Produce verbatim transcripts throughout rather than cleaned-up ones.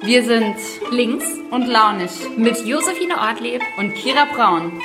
Wir sind links und launig mit Josephine Ortlieb und Kira Braun.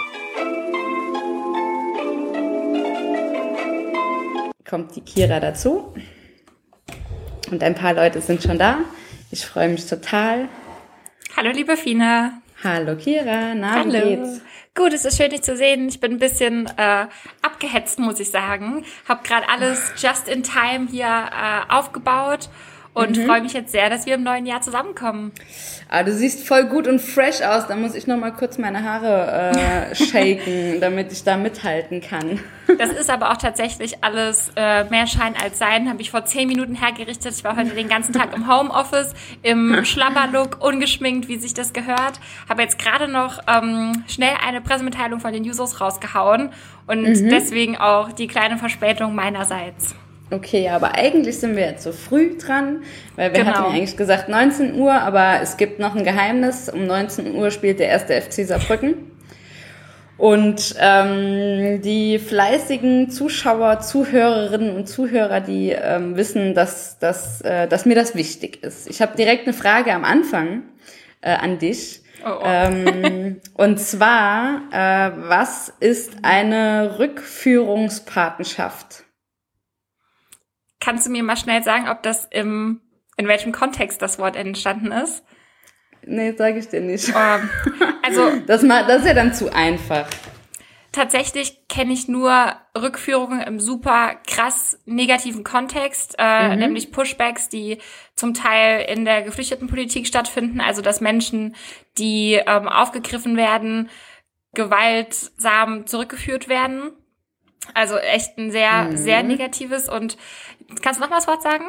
Kommt die Kira dazu und ein paar Leute sind schon da. Ich freue mich total. Hallo liebe Fina. Hallo Kira, na, Hallo. Wie geht's? Gut, es ist schön, dich zu sehen. Ich bin ein bisschen äh, abgehetzt, muss ich sagen. Hab gerade alles just in time hier äh, aufgebaut und mhm. freue mich jetzt sehr, dass wir im neuen Jahr zusammenkommen. Ah, du siehst voll gut und fresh aus. Da muss ich noch mal kurz meine Haare äh, shaken, damit ich da mithalten kann. Das ist aber auch tatsächlich alles äh, mehr Schein als Sein. Habe ich vor zehn Minuten hergerichtet. Ich war heute den ganzen Tag im Homeoffice, im Schlabberlook, ungeschminkt, wie sich das gehört. Habe jetzt gerade noch ähm, schnell eine Pressemitteilung von den Jusos rausgehauen und mhm. deswegen auch die kleine Verspätung meinerseits. Okay, aber eigentlich sind wir jetzt so früh dran, weil wir Genau. hatten ja eigentlich gesagt neunzehn Uhr, aber es gibt noch ein Geheimnis. Um neunzehn Uhr spielt der erste F C Saarbrücken. Und ähm, die fleißigen Zuschauer, Zuhörerinnen und Zuhörer, die ähm, wissen, dass, dass, äh, dass mir das wichtig ist. Ich habe direkt eine Frage am Anfang äh, an dich. Oh, oh. Ähm, und zwar, äh, was ist eine Rückführungspatenschaft? Kannst du mir mal schnell sagen, ob das im, in welchem Kontext das Wort entstanden ist? Nee, sage ich dir nicht. Um, also das, mal, das ist ja dann zu einfach. Tatsächlich kenne ich nur Rückführungen im super krass negativen Kontext, äh, mhm. nämlich Pushbacks, die zum Teil in der Geflüchtetenpolitik stattfinden, also dass Menschen, die ähm, aufgegriffen werden, gewaltsam zurückgeführt werden. Also echt ein sehr, mhm. sehr negatives. Und kannst du noch mal das Wort sagen?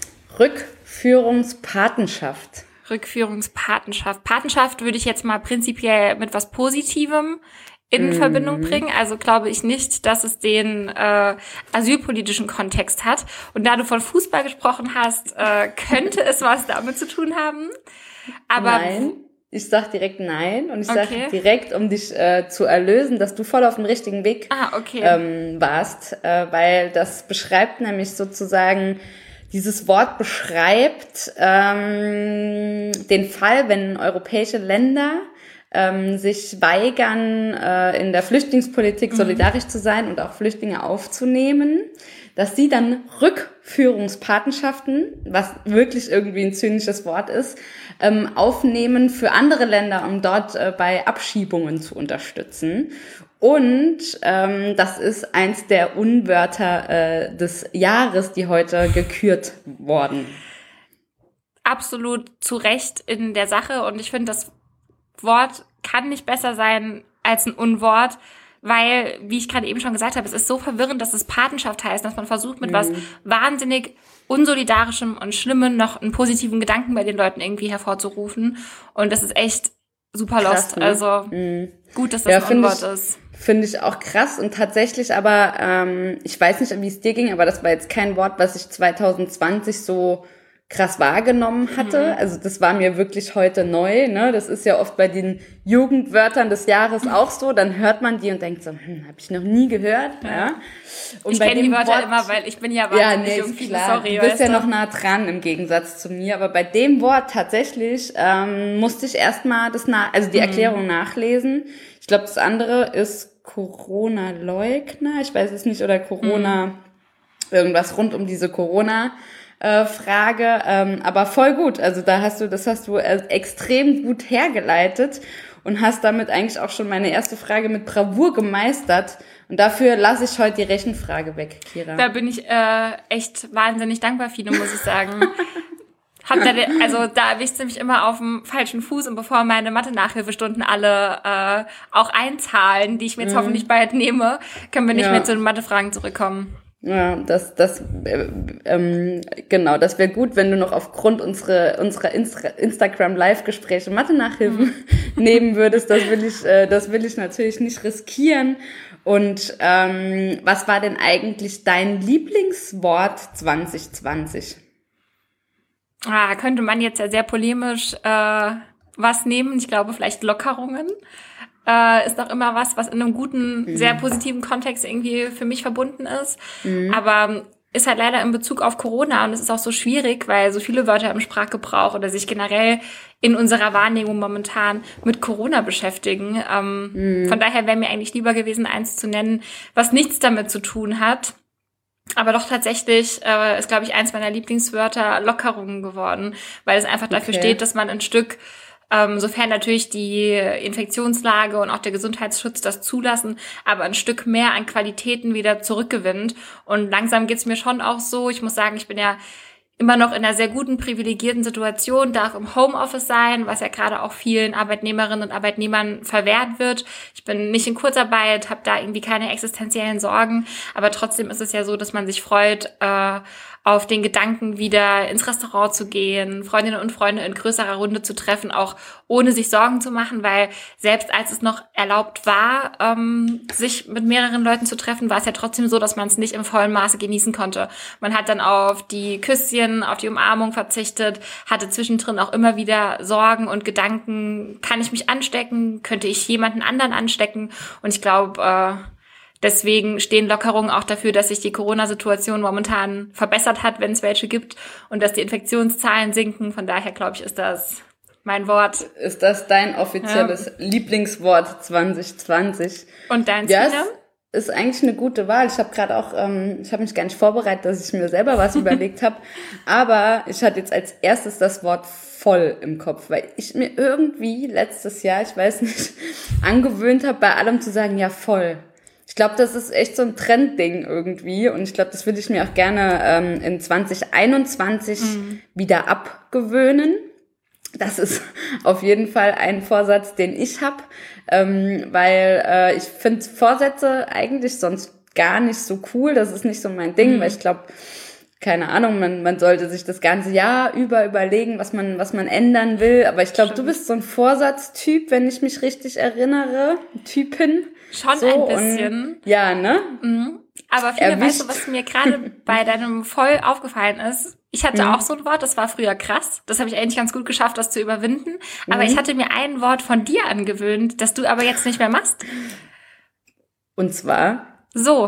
Rückführungspatenschaft. Rückführungspatenschaft. Patenschaft würde ich jetzt mal prinzipiell mit was Positivem in mhm. Verbindung bringen. Also glaube ich nicht, dass es den äh, asylpolitischen Kontext hat. Und da du von Fußball gesprochen hast, äh, könnte es was damit zu tun haben. Aber Nein. Ich sag direkt nein und ich okay. sag direkt, um dich äh, zu erlösen, dass du voll auf dem richtigen Weg ah, okay. ähm, warst, äh, weil das beschreibt nämlich sozusagen, dieses Wort beschreibt ähm, den Fall, wenn europäische Länder ähm, sich weigern, äh, in der Flüchtlingspolitik mhm. solidarisch zu sein und auch Flüchtlinge aufzunehmen, dass sie dann Rückführungspatenschaften, was wirklich irgendwie ein zynisches Wort ist, ähm, aufnehmen für andere Länder, um dort äh, bei Abschiebungen zu unterstützen. Und ähm, das ist eins der Unwörter äh, des Jahres, die heute gekürt wurden. Absolut zu Recht in der Sache. Und ich finde, das Wort kann nicht besser sein als ein Unwort, weil, wie ich gerade eben schon gesagt habe, es ist so verwirrend, dass es Patenschaft heißt, dass man versucht, mit mhm. was wahnsinnig unsolidarischem und Schlimmem noch einen positiven Gedanken bei den Leuten irgendwie hervorzurufen. Und das ist echt super lost. Krass, ne? Also mhm. gut, dass das ja, ein Unwort ich, ist. Finde ich auch krass. Und tatsächlich aber, ähm, ich weiß nicht, wie es dir ging, aber das war jetzt kein Wort, was ich zwanzig zwanzig so krass wahrgenommen hatte. Mhm. Also das war mir wirklich heute neu. Ne? Das ist ja oft bei den Jugendwörtern des Jahres auch so. Dann hört man die und denkt so, hm, habe ich noch nie gehört. Ja. Ja. Und ich kenne die Wörter Wort, immer, weil ich bin ja wahnsinnig ja, nee, jung, viele, sorry. Du bist ja du? noch nah dran im Gegensatz zu mir. Aber bei dem Wort tatsächlich ähm, musste ich erstmal das nach, also die Erklärung mhm. nachlesen. Ich glaube, das andere ist Corona-Leugner. Ich weiß es nicht. Oder Corona, mhm. irgendwas rund um diese Corona- Äh, Frage, ähm, aber voll gut. Also da hast du, das hast du äh, extrem gut hergeleitet und hast damit eigentlich auch schon meine erste Frage mit Bravour gemeistert. Und dafür lasse ich heute die Rechenfrage weg, Kira. Da bin ich äh, echt wahnsinnig dankbar, Fino, muss ich sagen. Hab da, also da erwischt sie mich immer auf dem falschen Fuß und bevor meine Mathe-Nachhilfestunden alle äh, auch einzahlen, die ich mir jetzt mhm. hoffentlich bald nehme, können wir nicht ja. mehr zu den Mathefragen zurückkommen. Ja, das, das, äh, ähm, genau, das wäre gut, wenn du noch aufgrund unserer, unserer Insta- Instagram-Live-Gespräche Mathe-Nachhilfen mhm. nehmen würdest. Das will ich, äh, das will ich natürlich nicht riskieren. Und ähm, was war denn eigentlich dein Lieblingswort zwanzig zwanzig? Ah, könnte man jetzt ja sehr polemisch äh, was nehmen. Ich glaube, vielleicht Lockerungen. Äh, ist doch immer was, was in einem guten, mhm. sehr positiven Kontext irgendwie für mich verbunden ist. Mhm. Aber ist halt leider in Bezug auf Corona und es ist auch so schwierig, weil so viele Wörter im Sprachgebrauch oder sich generell in unserer Wahrnehmung momentan mit Corona beschäftigen. Ähm, mhm. Von daher wäre mir eigentlich lieber gewesen, eins zu nennen, was nichts damit zu tun hat. Aber doch tatsächlich äh, ist, glaube ich, eins meiner Lieblingswörter Lockerungen geworden, weil es einfach dafür okay. steht, dass man ein Stück, ähm, sofern natürlich die Infektionslage und auch der Gesundheitsschutz das zulassen, aber ein Stück mehr an Qualitäten wieder zurückgewinnt. Und langsam geht's mir schon auch so. Ich muss sagen, ich bin ja immer noch in einer sehr guten, privilegierten Situation, darf im Homeoffice sein, was ja gerade auch vielen Arbeitnehmerinnen und Arbeitnehmern verwehrt wird. Ich bin nicht in Kurzarbeit, habe da irgendwie keine existenziellen Sorgen, aber trotzdem ist es ja so, dass man sich freut, äh, auf den Gedanken, wieder ins Restaurant zu gehen, Freundinnen und Freunde in größerer Runde zu treffen, auch ohne sich Sorgen zu machen, weil selbst als es noch erlaubt war, ähm, sich mit mehreren Leuten zu treffen, war es ja trotzdem so, dass man es nicht im vollen Maße genießen konnte. Man hat dann auf die Küsschen, auf die Umarmung verzichtet, hatte zwischendrin auch immer wieder Sorgen und Gedanken, kann ich mich anstecken, könnte ich jemanden anderen anstecken? Und ich glaube, äh, deswegen stehen Lockerungen auch dafür, dass sich die Corona-Situation momentan verbessert hat, wenn es welche gibt und dass die Infektionszahlen sinken. Von daher, glaube ich, ist das mein Wort. Ist das dein offizielles ja. Lieblingswort zwanzig zwanzig? Und dein ja, ist eigentlich eine gute Wahl. Ich habe gerade auch, ähm, ich habe mich gar nicht vorbereitet, dass ich mir selber was überlegt habe. Aber ich hatte jetzt als erstes das Wort voll im Kopf, weil ich mir irgendwie letztes Jahr, ich weiß nicht, angewöhnt habe, bei allem zu sagen, ja voll. Ich glaube, das ist echt so ein Trendding irgendwie und ich glaube, das würde ich mir auch gerne ähm, in zwanzig einundzwanzig mhm. wieder abgewöhnen. Das ist auf jeden Fall ein Vorsatz, den ich habe, ähm, weil äh, ich finde Vorsätze eigentlich sonst gar nicht so cool. Das ist nicht so mein Ding, mhm. weil ich glaube, keine Ahnung, man, man sollte sich das ganze Jahr über überlegen, was man, was man ändern will. Aber ich glaube, du bist so ein Vorsatztyp, wenn ich mich richtig erinnere. Typin. Schon so, ein bisschen. Und, ja, ne? Mhm. Aber viele, weißt du, was mir gerade bei deinem voll aufgefallen ist? Ich hatte mhm. auch so ein Wort, das war früher krass. Das habe ich eigentlich ganz gut geschafft, das zu überwinden. Aber mhm. ich hatte mir ein Wort von dir angewöhnt, das du aber jetzt nicht mehr machst. Und zwar? So.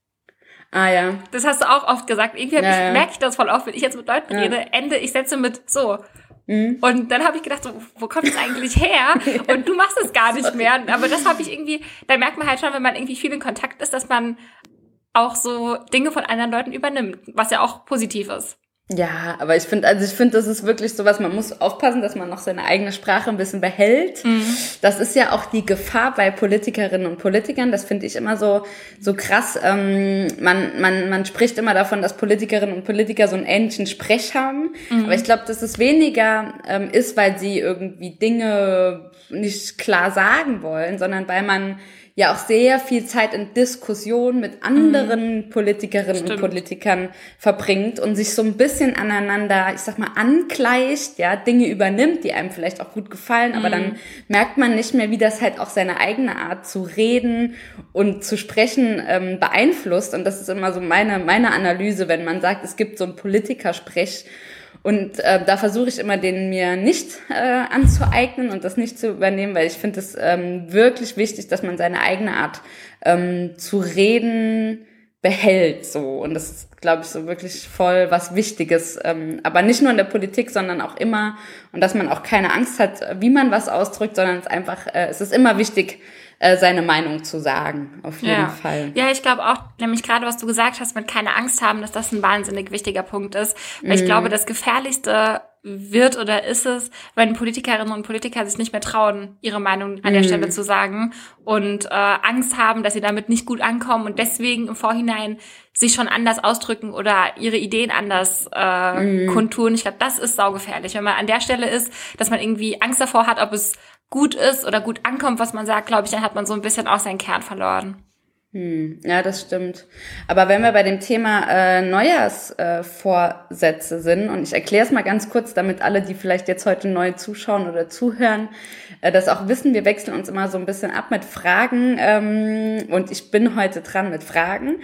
Ah, ja. Das hast du auch oft gesagt. Irgendwie ja, ja. merke ich das voll oft, wenn ich jetzt mit Leuten ja. rede. Ende, ich setze mit so. Mhm. Und dann habe ich gedacht, so, wo kommt das eigentlich her? Und du machst es gar nicht mehr. Aber das habe ich irgendwie, da merkt man halt schon, wenn man irgendwie viel in Kontakt ist, dass man auch so Dinge von anderen Leuten übernimmt, was ja auch positiv ist. Ja, aber ich finde, also ich finde, das ist wirklich sowas, man muss aufpassen, dass man noch seine eigene Sprache ein bisschen behält. Mhm. Das ist ja auch die Gefahr bei Politikerinnen und Politikern, das finde ich immer so so krass. Ähm, man man man spricht immer davon, dass Politikerinnen und Politiker so einen ähnlichen Sprech haben, mhm. aber ich glaube, dass es weniger ähm, ist, weil sie irgendwie Dinge nicht klar sagen wollen, sondern weil man ja auch sehr viel Zeit in Diskussion mit anderen mhm. Politikerinnen Stimmt. und Politikern verbringt und sich so ein bisschen aneinander, ich sag mal, angleicht, ja, Dinge übernimmt, die einem vielleicht auch gut gefallen, mhm. aber dann merkt man nicht mehr, wie das halt auch seine eigene Art zu reden und zu sprechen ähm, beeinflusst. Und das ist immer so meine meine Analyse, wenn man sagt, es gibt so einen Politikersprech. Und äh, da versuche ich immer, den mir nicht äh, anzueignen und das nicht zu übernehmen, weil ich finde es ähm, wirklich wichtig, dass man seine eigene Art ähm, zu reden behält. So. Und das ist, glaube ich, so wirklich voll was Wichtiges. Ähm, aber nicht nur in der Politik, sondern auch immer. Und dass man auch keine Angst hat, wie man was ausdrückt, sondern es einfach, äh, es ist immer wichtig, seine Meinung zu sagen, auf jeden ja. Fall. Ja, ich glaube auch, nämlich gerade was du gesagt hast, mit keine Angst haben, dass das ein wahnsinnig wichtiger Punkt ist. Weil mm. ich glaube, das Gefährlichste wird oder ist es, wenn Politikerinnen und Politiker sich nicht mehr trauen, ihre Meinung an der mm. Stelle zu sagen und äh, Angst haben, dass sie damit nicht gut ankommen und deswegen im Vorhinein sich schon anders ausdrücken oder ihre Ideen anders äh, mm. kundtun. Ich glaube, das ist saugefährlich, wenn man an der Stelle ist, dass man irgendwie Angst davor hat, ob es gut ist oder gut ankommt, was man sagt, glaube ich, dann hat man so ein bisschen auch seinen Kern verloren. Hm, ja, das stimmt. Aber wenn wir bei dem Thema äh, Neujahrsvorsätze äh, sind, und ich erkläre es mal ganz kurz, damit alle, die vielleicht jetzt heute neu zuschauen oder zuhören, äh, das auch wissen, wir wechseln uns immer so ein bisschen ab mit Fragen ähm, und ich bin heute dran mit Fragen.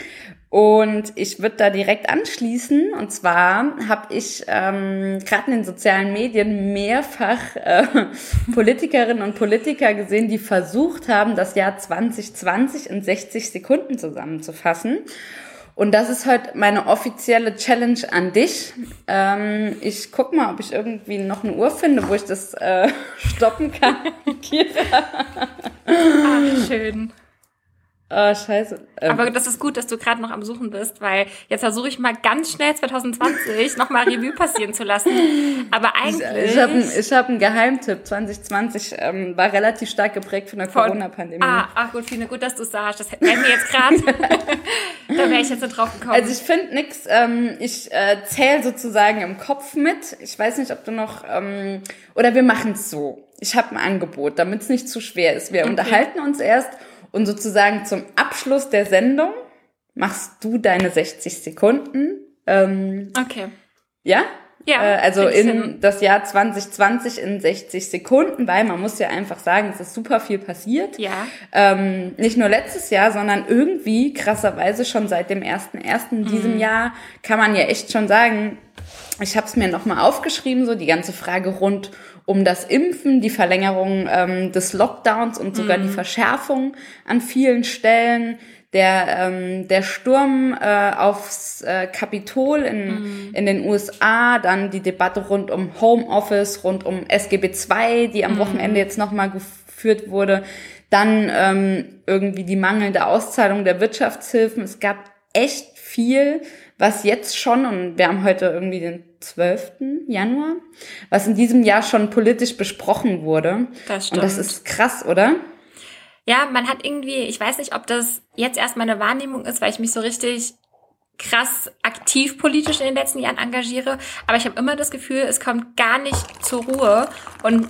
Und ich würde da direkt anschließen. Und zwar habe ich ähm, gerade in den sozialen Medien mehrfach äh, Politikerinnen und Politiker gesehen, die versucht haben, das Jahr zwanzig zwanzig in sechzig Sekunden zusammenzufassen. Und das ist heute meine offizielle Challenge an dich. Ähm, ich guck mal, ob ich irgendwie noch eine Uhr finde, wo ich das äh, stoppen kann. Ach, schön. Oh, scheiße. Ähm. Aber das ist gut, dass du gerade noch am Suchen bist, weil jetzt versuche ich mal ganz schnell zwanzig zwanzig nochmal Revue passieren zu lassen. Aber eigentlich... Ich, ich habe ich hab einen Geheimtipp. zwanzig zwanzig ähm, war relativ stark geprägt von der von, Corona-Pandemie. Ah, ach gut, Fine, gut, dass du sagst. Das wäre mir jetzt gerade... da wäre ich jetzt nicht drauf gekommen. Also ich finde nix. Ähm, ich äh, zähle sozusagen im Kopf mit. Ich weiß nicht, ob du noch... Ähm, oder wir machen es so. Ich habe ein Angebot, damit es nicht zu schwer ist. Wir okay. unterhalten uns erst... Und sozusagen zum Abschluss der Sendung machst du deine sechzig Sekunden. Ähm, okay. Ja? Ja. Äh, also in das Jahr zwanzig zwanzig in sechzig Sekunden, weil man muss ja einfach sagen, es ist super viel passiert. Ja. Ähm, nicht nur letztes Jahr, sondern irgendwie krasserweise schon seit dem ersten ersten in diesem mhm. Jahr kann man ja echt schon sagen, ich habe es mir nochmal aufgeschrieben, so die ganze Frage rund um das Impfen, die Verlängerung ähm, des Lockdowns und sogar mhm. die Verschärfung an vielen Stellen, der ähm, der Sturm äh, aufs äh, Kapitol in mhm. in den U S A, dann die Debatte rund um Homeoffice, rund um S G B zwei, die am mhm. Wochenende jetzt nochmal geführt wurde, dann ähm, irgendwie die mangelnde Auszahlung der Wirtschaftshilfen. Es gab echt viel, was jetzt schon, und wir haben heute irgendwie den zwölften Januar, was in diesem Jahr schon politisch besprochen wurde. Das stimmt. Und das ist krass, oder? Ja, man hat irgendwie, ich weiß nicht, ob das jetzt erst meine Wahrnehmung ist, weil ich mich so richtig krass aktiv politisch in den letzten Jahren engagiere, aber ich habe immer das Gefühl, es kommt gar nicht zur Ruhe und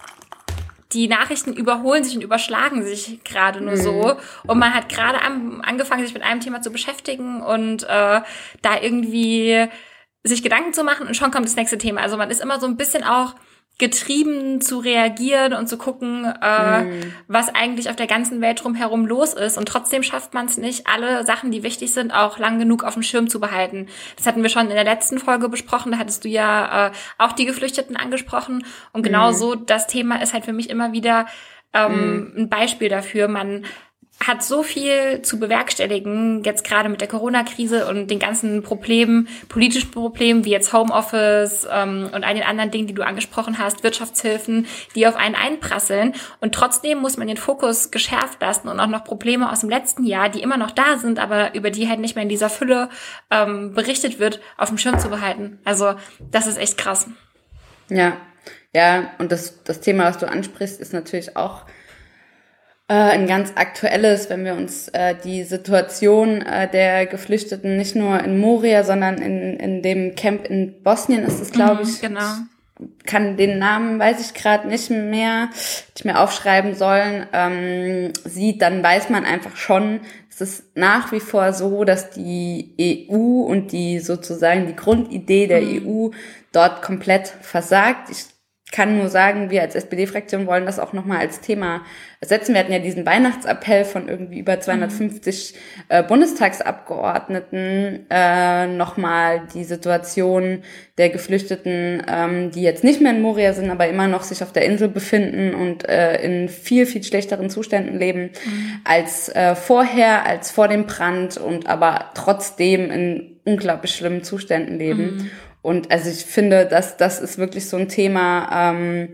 die Nachrichten überholen sich und überschlagen sich gerade nur mhm. so. Und man hat gerade am, angefangen, sich mit einem Thema zu beschäftigen und äh, da irgendwie sich Gedanken zu machen und schon kommt das nächste Thema. Also man ist immer so ein bisschen auch getrieben zu reagieren und zu gucken, äh, mhm. was eigentlich auf der ganzen Welt drumherum los ist. Und trotzdem schafft man es nicht, alle Sachen, die wichtig sind, auch lang genug auf dem Schirm zu behalten. Das hatten wir schon in der letzten Folge besprochen. Da hattest du ja äh, auch die Geflüchteten angesprochen. Und genau mhm. so, das Thema ist halt für mich immer wieder ähm, mhm. ein Beispiel dafür. Man hat so viel zu bewerkstelligen, jetzt gerade mit der Corona-Krise und den ganzen Problemen, politischen Problemen, wie jetzt Homeoffice ähm, und all den anderen Dingen, die du angesprochen hast, Wirtschaftshilfen, die auf einen einprasseln. Und trotzdem muss man den Fokus geschärft lassen und auch noch Probleme aus dem letzten Jahr, die immer noch da sind, aber über die halt nicht mehr in dieser Fülle ähm, berichtet wird, auf dem Schirm zu behalten. Also das ist echt krass. Ja, ja, und das, das Thema, was du ansprichst, ist natürlich auch ein ganz aktuelles, wenn wir uns äh, die Situation äh, der Geflüchteten nicht nur in Moria, sondern in in dem Camp in Bosnien ist es, glaube ich. Mhm, genau. Kann den Namen, weiß ich gerade nicht mehr, hätte ich mir aufschreiben sollen, ähm, sieht, dann weiß man einfach schon, es ist nach wie vor so, dass die E U und die sozusagen die Grundidee der mhm. E U dort komplett versagt. Ich kann nur sagen, wir als S P D-Fraktion wollen das auch nochmal als Thema setzen. Wir hatten ja diesen Weihnachtsappell von irgendwie über zweihundertfünfzig mhm. äh, Bundestagsabgeordneten, äh, nochmal die Situation der Geflüchteten, ähm, die jetzt nicht mehr in Moria sind, aber immer noch sich auf der Insel befinden und äh, in viel, viel schlechteren Zuständen leben mhm. als äh, vorher, als vor dem Brand und aber trotzdem in unglaublich schlimmen Zuständen leben. Mhm. Und also ich finde, dass das ist wirklich so ein Thema, ähm,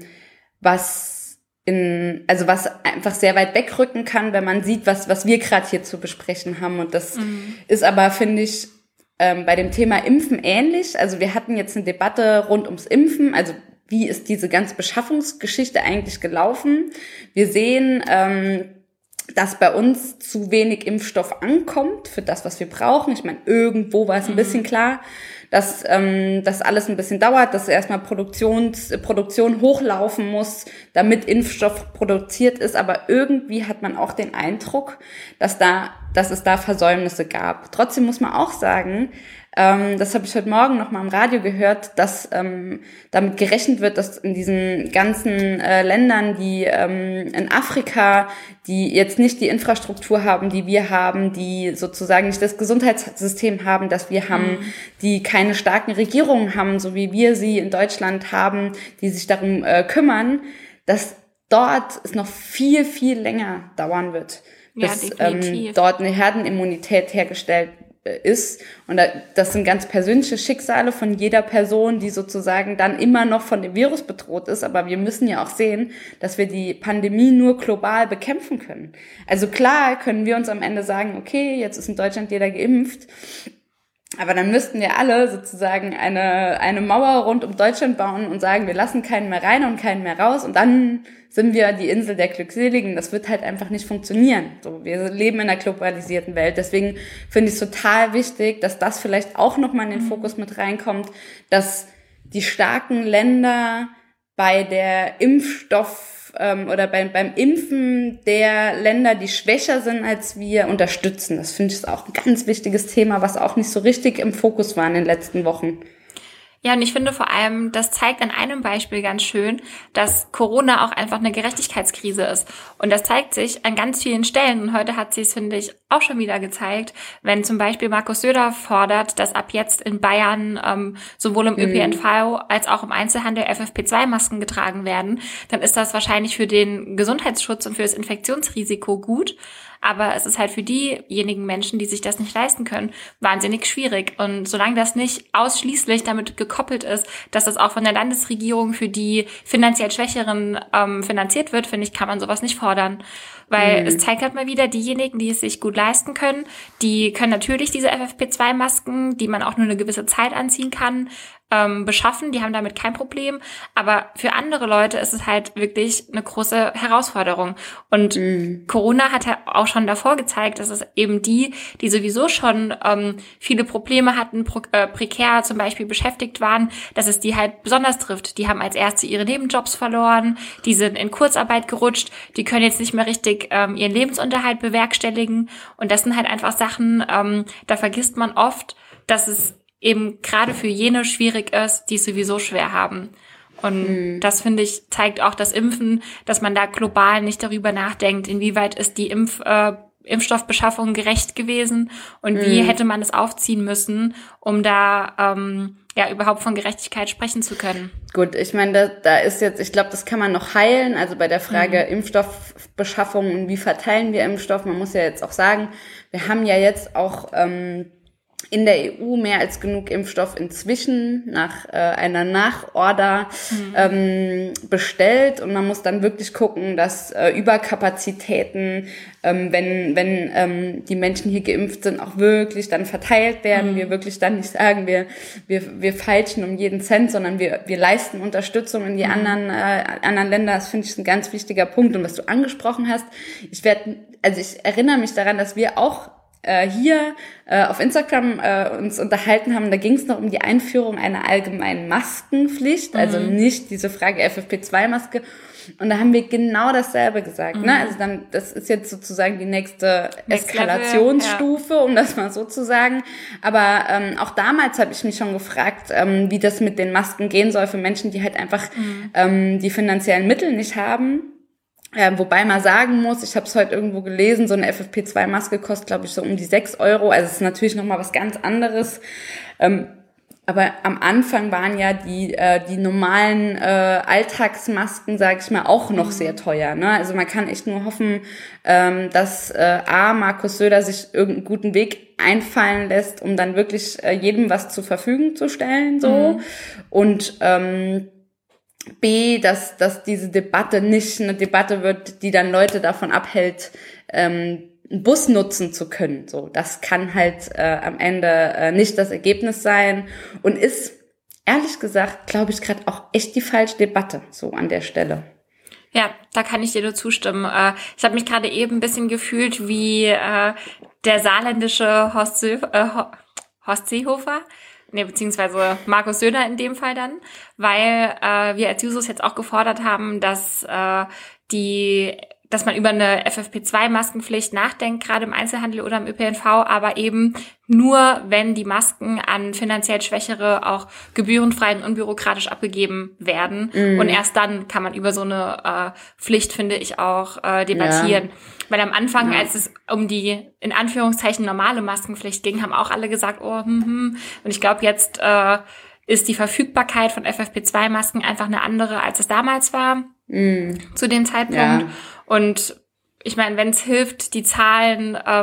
was in, also was einfach sehr weit wegrücken kann, wenn man sieht, was was wir gerade hier zu besprechen haben. Und das mhm. ist aber, finde ich, ähm, bei dem Thema Impfen ähnlich. Also wir hatten jetzt eine Debatte rund ums Impfen. Also wie ist diese ganze Beschaffungsgeschichte eigentlich gelaufen? Wir sehen, ähm, dass bei uns zu wenig Impfstoff ankommt für das, was wir brauchen. Ich meine, irgendwo war es ein mhm. bisschen klar, dass ähm, das alles ein bisschen dauert, dass erstmal Produktions, Produktion hochlaufen muss, damit Impfstoff produziert ist. Aber irgendwie hat man auch den Eindruck, dass da, dass es da Versäumnisse gab. Trotzdem muss man auch sagen, ähm, das habe ich heute Morgen noch mal im Radio gehört, dass ähm, damit gerechnet wird, dass in diesen ganzen äh, Ländern, die ähm, in Afrika, die jetzt nicht die Infrastruktur haben, die wir haben, die sozusagen nicht das Gesundheitssystem haben, das wir haben, mhm. die keine starken Regierungen haben, so wie wir sie in Deutschland haben, die sich darum äh, kümmern, dass dort es noch viel, viel länger dauern wird, bis ja, ähm, dort eine Herdenimmunität hergestellt ist. Und das sind ganz persönliche Schicksale von jeder Person, die sozusagen dann immer noch von dem Virus bedroht ist. Aber wir müssen ja auch sehen, dass wir die Pandemie nur global bekämpfen können. Also klar können wir uns am Ende sagen, okay, jetzt ist in Deutschland jeder geimpft. Aber dann müssten wir alle sozusagen eine eine Mauer rund um Deutschland bauen und sagen, wir lassen keinen mehr rein und keinen mehr raus. Und dann sind wir die Insel der Glückseligen. Das wird halt einfach nicht funktionieren. So, wir leben in einer globalisierten Welt. Deswegen finde ich es total wichtig, dass das vielleicht auch nochmal in den Fokus mit reinkommt, dass die starken Länder bei der Impfstoff ähm, oder beim, beim Impfen der Länder, die schwächer sind als wir, unterstützen. Das finde ich auch ein ganz wichtiges Thema, was auch nicht so richtig im Fokus war in den letzten Wochen. Ja, und ich finde vor allem, das zeigt an einem Beispiel ganz schön, dass Corona auch einfach eine Gerechtigkeitskrise ist. Und das zeigt sich an ganz vielen Stellen. Und heute hat sie es, finde ich, auch schon wieder gezeigt, wenn zum Beispiel Markus Söder fordert, dass ab jetzt in Bayern ähm, sowohl im Ö P N V als auch im Einzelhandel F F P zwei Masken getragen werden, dann ist das wahrscheinlich für den Gesundheitsschutz und für das Infektionsrisiko gut. Aber es ist halt für diejenigen Menschen, die sich das nicht leisten können, wahnsinnig schwierig. Und solange das nicht ausschließlich damit gekoppelt ist, dass das auch von der Landesregierung für die finanziell Schwächeren ähm, finanziert wird, finde ich, kann man sowas nicht fordern. Weil mhm. es zeigt halt mal wieder, diejenigen, die es sich gut leisten können, die können natürlich diese F F P zwei Masken, die man auch nur eine gewisse Zeit anziehen kann, ähm, beschaffen. Die haben damit kein Problem. Aber für andere Leute ist es halt wirklich eine große Herausforderung. Und mhm. Corona hat ja auch schon davor gezeigt, dass es eben die, die sowieso schon ähm, viele Probleme hatten, pro, äh, prekär zum Beispiel beschäftigt waren, dass es die halt besonders trifft. Die haben als Erste ihre Nebenjobs verloren, die sind in Kurzarbeit gerutscht, die können jetzt nicht mehr richtig ähm, ihren Lebensunterhalt bewerkstelligen. Und das sind halt einfach Sachen, ähm, da vergisst man oft, dass es eben gerade für jene schwierig ist, die es sowieso schwer haben. Und mhm. das, finde ich, zeigt auch das Impfen, dass man da global nicht darüber nachdenkt, inwieweit ist die Impf, äh, Impfstoffbeschaffung gerecht gewesen und mhm. wie hätte man es aufziehen müssen, um da ähm, ja überhaupt von Gerechtigkeit sprechen zu können. Gut, ich meine, da, da ist jetzt, ich glaube, das kann man noch heilen. Also bei der Frage mhm. Impfstoffbeschaffung und wie verteilen wir Impfstoff, man muss ja jetzt auch sagen, wir haben ja jetzt auch ähm, in der E U mehr als genug Impfstoff inzwischen nach äh, einer Nachorder mhm. ähm, bestellt und man muss dann wirklich gucken, dass äh, Überkapazitäten, ähm, wenn wenn ähm, die Menschen hier geimpft sind, auch wirklich dann verteilt werden. Mhm. Wir wirklich dann nicht sagen, wir wir wir feilschen um jeden Cent, sondern wir wir leisten Unterstützung in die mhm. anderen äh, anderen Länder. Das finde ich ein ganz wichtiger Punkt. Und was du angesprochen hast, ich werde, also ich erinnere mich daran, dass wir auch Äh, hier äh, auf Instagram äh, uns unterhalten haben, da ging es noch um die Einführung einer allgemeinen Maskenpflicht, mhm. also nicht diese Frage F F P zwei Maske. Und da haben wir genau dasselbe gesagt. Mhm. Ne? Also dann, das ist jetzt sozusagen die nächste Next Eskalationsstufe, ja. um das mal so zu sagen. Aber ähm, auch damals habe ich mich schon gefragt, ähm, wie das mit den Masken gehen soll für Menschen, die halt einfach mhm. ähm, die finanziellen Mittel nicht haben. Äh, wobei man sagen muss, ich habe es heute irgendwo gelesen, so eine F F P zwei Maske kostet, glaube ich, so um die sechs Euro. Also es ist natürlich nochmal was ganz anderes. Ähm, aber am Anfang waren ja die äh, die normalen äh, Alltagsmasken, sage ich mal, auch noch mhm. sehr teuer. Ne? Also man kann echt nur hoffen, ähm, dass äh, A, Markus Söder sich irgendeinen guten Weg einfallen lässt, um dann wirklich äh, jedem was zur Verfügung zu stellen. so mhm. Und ähm, B, dass dass diese Debatte nicht eine Debatte wird, die dann Leute davon abhält, ähm, einen Bus nutzen zu können. So, das kann halt äh, am Ende äh, nicht das Ergebnis sein und ist, ehrlich gesagt, glaube ich, gerade auch echt die falsche Debatte, so an der Stelle. Ja, da kann ich dir nur zustimmen. Äh, ich habe mich gerade eben ein bisschen gefühlt wie äh, der saarländische Horst, Sö- äh, Horst Seehofer. Nee, beziehungsweise Markus Söder in dem Fall dann, weil äh, wir als Jusos jetzt auch gefordert haben, dass äh, die, dass man über eine F F P zwei Maskenpflicht nachdenkt, gerade im Einzelhandel oder im Ö P N V, aber eben nur, wenn die Masken an finanziell Schwächere auch gebührenfrei und unbürokratisch abgegeben werden. Mm. Und erst dann kann man über so eine äh, Pflicht, finde ich, auch äh, debattieren. Ja. Weil am Anfang, ja. als es um die, in Anführungszeichen, normale Maskenpflicht ging, haben auch alle gesagt, oh, hm, hm. Und ich glaube, jetzt äh, ist die Verfügbarkeit von F F P zwei Masken einfach eine andere, als es damals war, mm. zu dem Zeitpunkt. Ja. Und ich meine, wenn es hilft, die Zahlen ähm,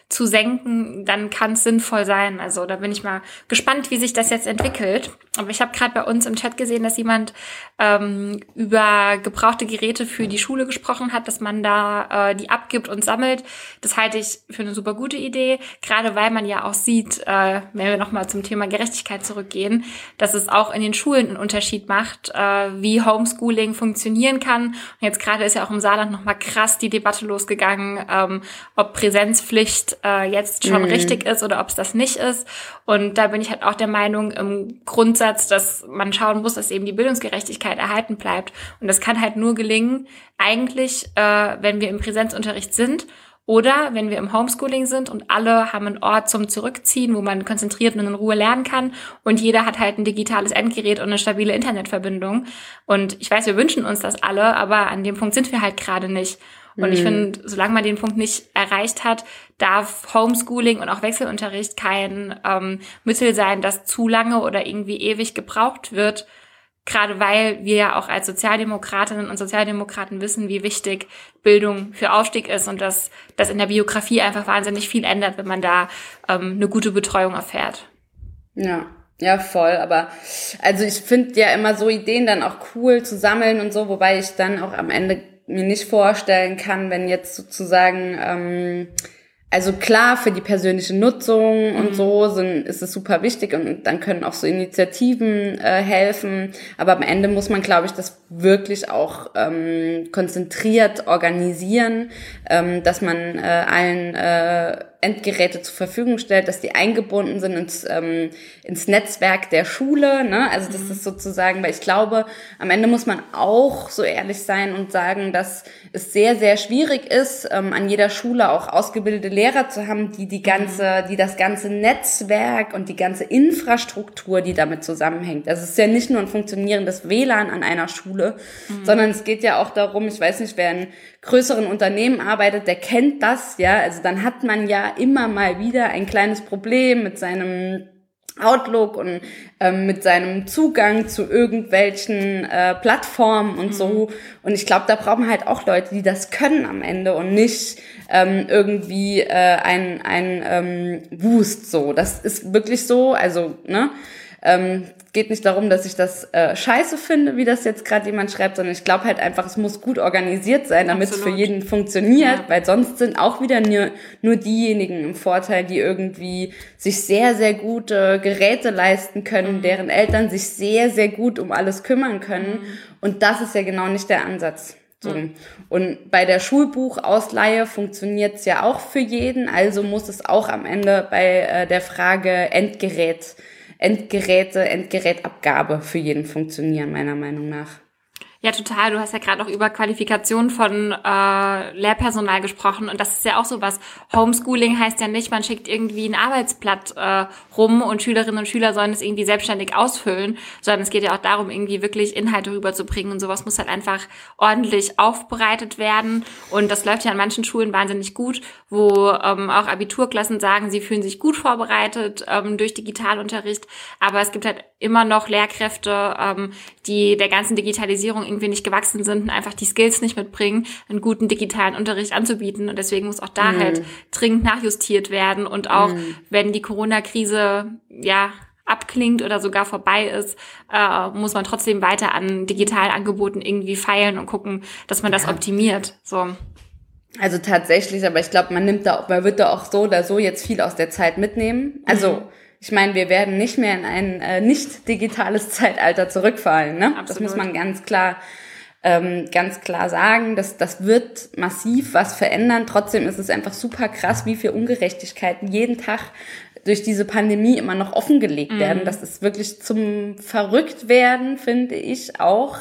zu senken, dann kann es sinnvoll sein. Also da bin ich mal gespannt, wie sich das jetzt entwickelt. Aber ich habe gerade bei uns im Chat gesehen, dass jemand ähm, über gebrauchte Geräte für die Schule gesprochen hat, dass man da äh, die abgibt und sammelt. Das halte ich für eine super gute Idee, gerade weil man ja auch sieht, äh, wenn wir nochmal zum Thema Gerechtigkeit zurückgehen, dass es auch in den Schulen einen Unterschied macht, äh, wie Homeschooling funktionieren kann. Und jetzt gerade ist ja auch im Saarland nochmal krass die Debatte losgegangen, ähm, ob Präsenzpflicht äh, jetzt schon mhm. richtig ist oder ob es das nicht ist. Und da bin ich halt auch der Meinung im Grundsatz, dass man schauen muss, dass eben die Bildungsgerechtigkeit erhalten bleibt. Und das kann halt nur gelingen, eigentlich, äh, wenn wir im Präsenzunterricht sind oder wenn wir im Homeschooling sind und alle haben einen Ort zum Zurückziehen, wo man konzentriert und in Ruhe lernen kann und jeder hat halt ein digitales Endgerät und eine stabile Internetverbindung. Und ich weiß, wir wünschen uns das alle, aber an dem Punkt sind wir halt gerade nicht. Und ich finde, solange man den Punkt nicht erreicht hat, darf Homeschooling und auch Wechselunterricht kein ähm, Mittel sein, das zu lange oder irgendwie ewig gebraucht wird. Gerade weil wir ja auch als Sozialdemokratinnen und Sozialdemokraten wissen, wie wichtig Bildung für Aufstieg ist und dass das in der Biografie einfach wahnsinnig viel ändert, wenn man da ähm, eine gute Betreuung erfährt. Ja. Ja, voll, aber also ich finde ja immer so Ideen dann auch cool zu sammeln und so, wobei ich dann auch am Ende mir nicht vorstellen kann, wenn jetzt sozusagen, ähm, also klar, für die persönliche Nutzung mhm. und so sind, ist es super wichtig und dann können auch so Initiativen äh, helfen, aber am Ende muss man, glaube ich, das wirklich auch ähm, konzentriert organisieren, ähm, dass man äh, allen äh, Endgeräte zur Verfügung stellt, dass die eingebunden sind ins, ähm, ins Netzwerk der Schule, ne? Also das ist sozusagen, weil ich glaube, am Ende muss man auch so ehrlich sein und sagen, dass es sehr, sehr schwierig ist, ähm, an jeder Schule auch ausgebildete Lehrer zu haben, die die ganze, die das ganze Netzwerk und die ganze Infrastruktur, die damit zusammenhängt. Also es ist ja nicht nur ein funktionierendes W L A N an einer Schule, mhm. sondern es geht ja auch darum, ich weiß nicht, wer in größeren Unternehmen arbeitet, der kennt das, ja, also dann hat man ja immer mal wieder ein kleines Problem mit seinem Outlook und ähm, mit seinem Zugang zu irgendwelchen äh, Plattformen und mhm. so. Und ich glaube, da brauchen wir halt auch Leute, die das können am Ende und nicht ähm, irgendwie äh, ein ein ähm, Wust so. Das ist wirklich so, also, ne, ähm, geht nicht darum, dass ich das äh, scheiße finde, wie das jetzt gerade jemand schreibt, sondern ich glaube halt einfach, es muss gut organisiert sein, damit es für jeden funktioniert, ja. Weil sonst sind auch wieder nur, nur diejenigen im Vorteil, die irgendwie sich sehr, sehr gute Geräte leisten können, mhm. deren Eltern sich sehr, sehr gut um alles kümmern können. Mhm. Und das ist ja genau nicht der Ansatz. So. Mhm. Und bei der Schulbuchausleihe funktioniert's ja auch für jeden, also muss es auch am Ende bei äh, der Frage Endgerät Endgeräte, Endgerätabgabe für jeden funktionieren, meiner Meinung nach. Ja, total. Du hast ja gerade auch über Qualifikation von äh, Lehrpersonal gesprochen und das ist ja auch so was. Homeschooling heißt ja nicht, man schickt irgendwie ein Arbeitsblatt äh, rum und Schülerinnen und Schüler sollen es irgendwie selbstständig ausfüllen, sondern es geht ja auch darum, irgendwie wirklich Inhalte rüberzubringen und sowas muss halt einfach ordentlich aufbereitet werden und das läuft ja an manchen Schulen wahnsinnig gut, wo ähm, auch Abiturklassen sagen, sie fühlen sich gut vorbereitet ähm, durch Digitalunterricht, aber es gibt halt immer noch Lehrkräfte, ähm, die der ganzen Digitalisierung irgendwie nicht gewachsen sind und einfach die Skills nicht mitbringen, einen guten digitalen Unterricht anzubieten. Und deswegen muss auch da mm. halt dringend nachjustiert werden. Und auch, mm. wenn die Corona-Krise ja abklingt oder sogar vorbei ist, äh, muss man trotzdem weiter an digitalen Angeboten irgendwie feilen und gucken, dass man das ja. optimiert. So. Also tatsächlich, aber ich glaube, man nimmt da, man wird da auch so oder so jetzt viel aus der Zeit mitnehmen. Also mhm. ich meine, wir werden nicht mehr in ein äh, nicht digitales Zeitalter zurückfallen, ne? Absolut. Das muss man ganz klar, ähm, ganz klar sagen. Das, das wird massiv was verändern. Trotzdem ist es einfach super krass, wie viel Ungerechtigkeiten jeden Tag durch diese Pandemie immer noch offengelegt mhm. werden. Das ist wirklich zum Verrücktwerden, finde ich auch.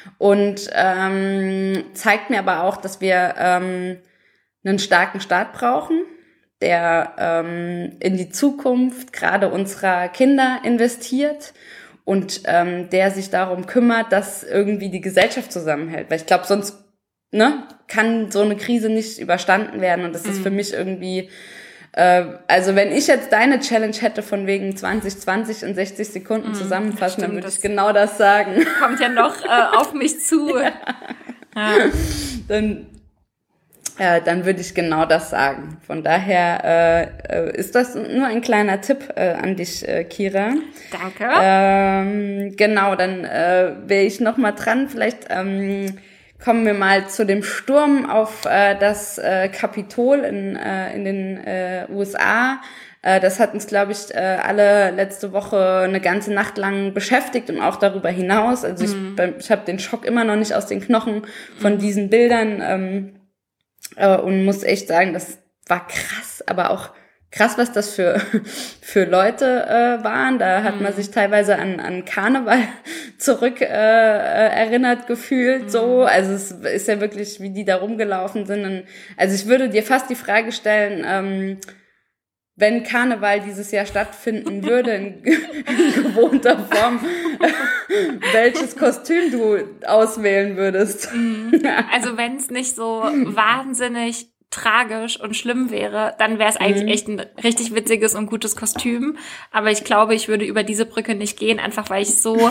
Und ähm, zeigt mir aber auch, dass wir ähm, einen starken Staat brauchen, der ähm, in die Zukunft gerade unserer Kinder investiert und ähm, der sich darum kümmert, dass irgendwie die Gesellschaft zusammenhält. Weil ich glaube, sonst ne, kann so eine Krise nicht überstanden werden. Und das mhm. ist für mich irgendwie, äh, also wenn ich jetzt deine Challenge hätte von wegen zwanzig zwanzig in sechzig Sekunden mhm, zusammenfassen, stimmt, dann würde ich genau das sagen. Kommt ja noch äh, auf mich zu. Ja. Ja. Dann äh, dann würde ich genau das sagen. Von daher äh, ist das nur ein kleiner Tipp äh, an dich, äh, Kira. Danke. Ähm, genau, dann äh, wäre ich noch mal dran. Vielleicht ähm, kommen wir mal zu dem Sturm auf äh, das äh, Kapitol in, äh, in den äh, U S A. Äh, das hat uns, glaube ich, äh, alle letzte Woche eine ganze Nacht lang beschäftigt und auch darüber hinaus. Also ich, Mhm. ich habe den Schock immer noch nicht aus den Knochen von diesen Bildern ähm, äh, und muss echt sagen, das war krass, aber auch krass, was das für für Leute äh, waren. Da hat man sich teilweise an an Karneval zurück äh, äh, erinnert gefühlt. So, also es ist ja wirklich, wie die da rumgelaufen sind. Und, also ich würde dir fast die Frage stellen, ähm, wenn Karneval dieses Jahr stattfinden würde in, in gewohnter Form, welches Kostüm du auswählen würdest. Also wenn es nicht so wahnsinnig tragisch und schlimm wäre, dann wäre es eigentlich Mhm. echt ein richtig witziges und gutes Kostüm. Aber ich glaube, ich würde über diese Brücke nicht gehen, einfach weil ich es so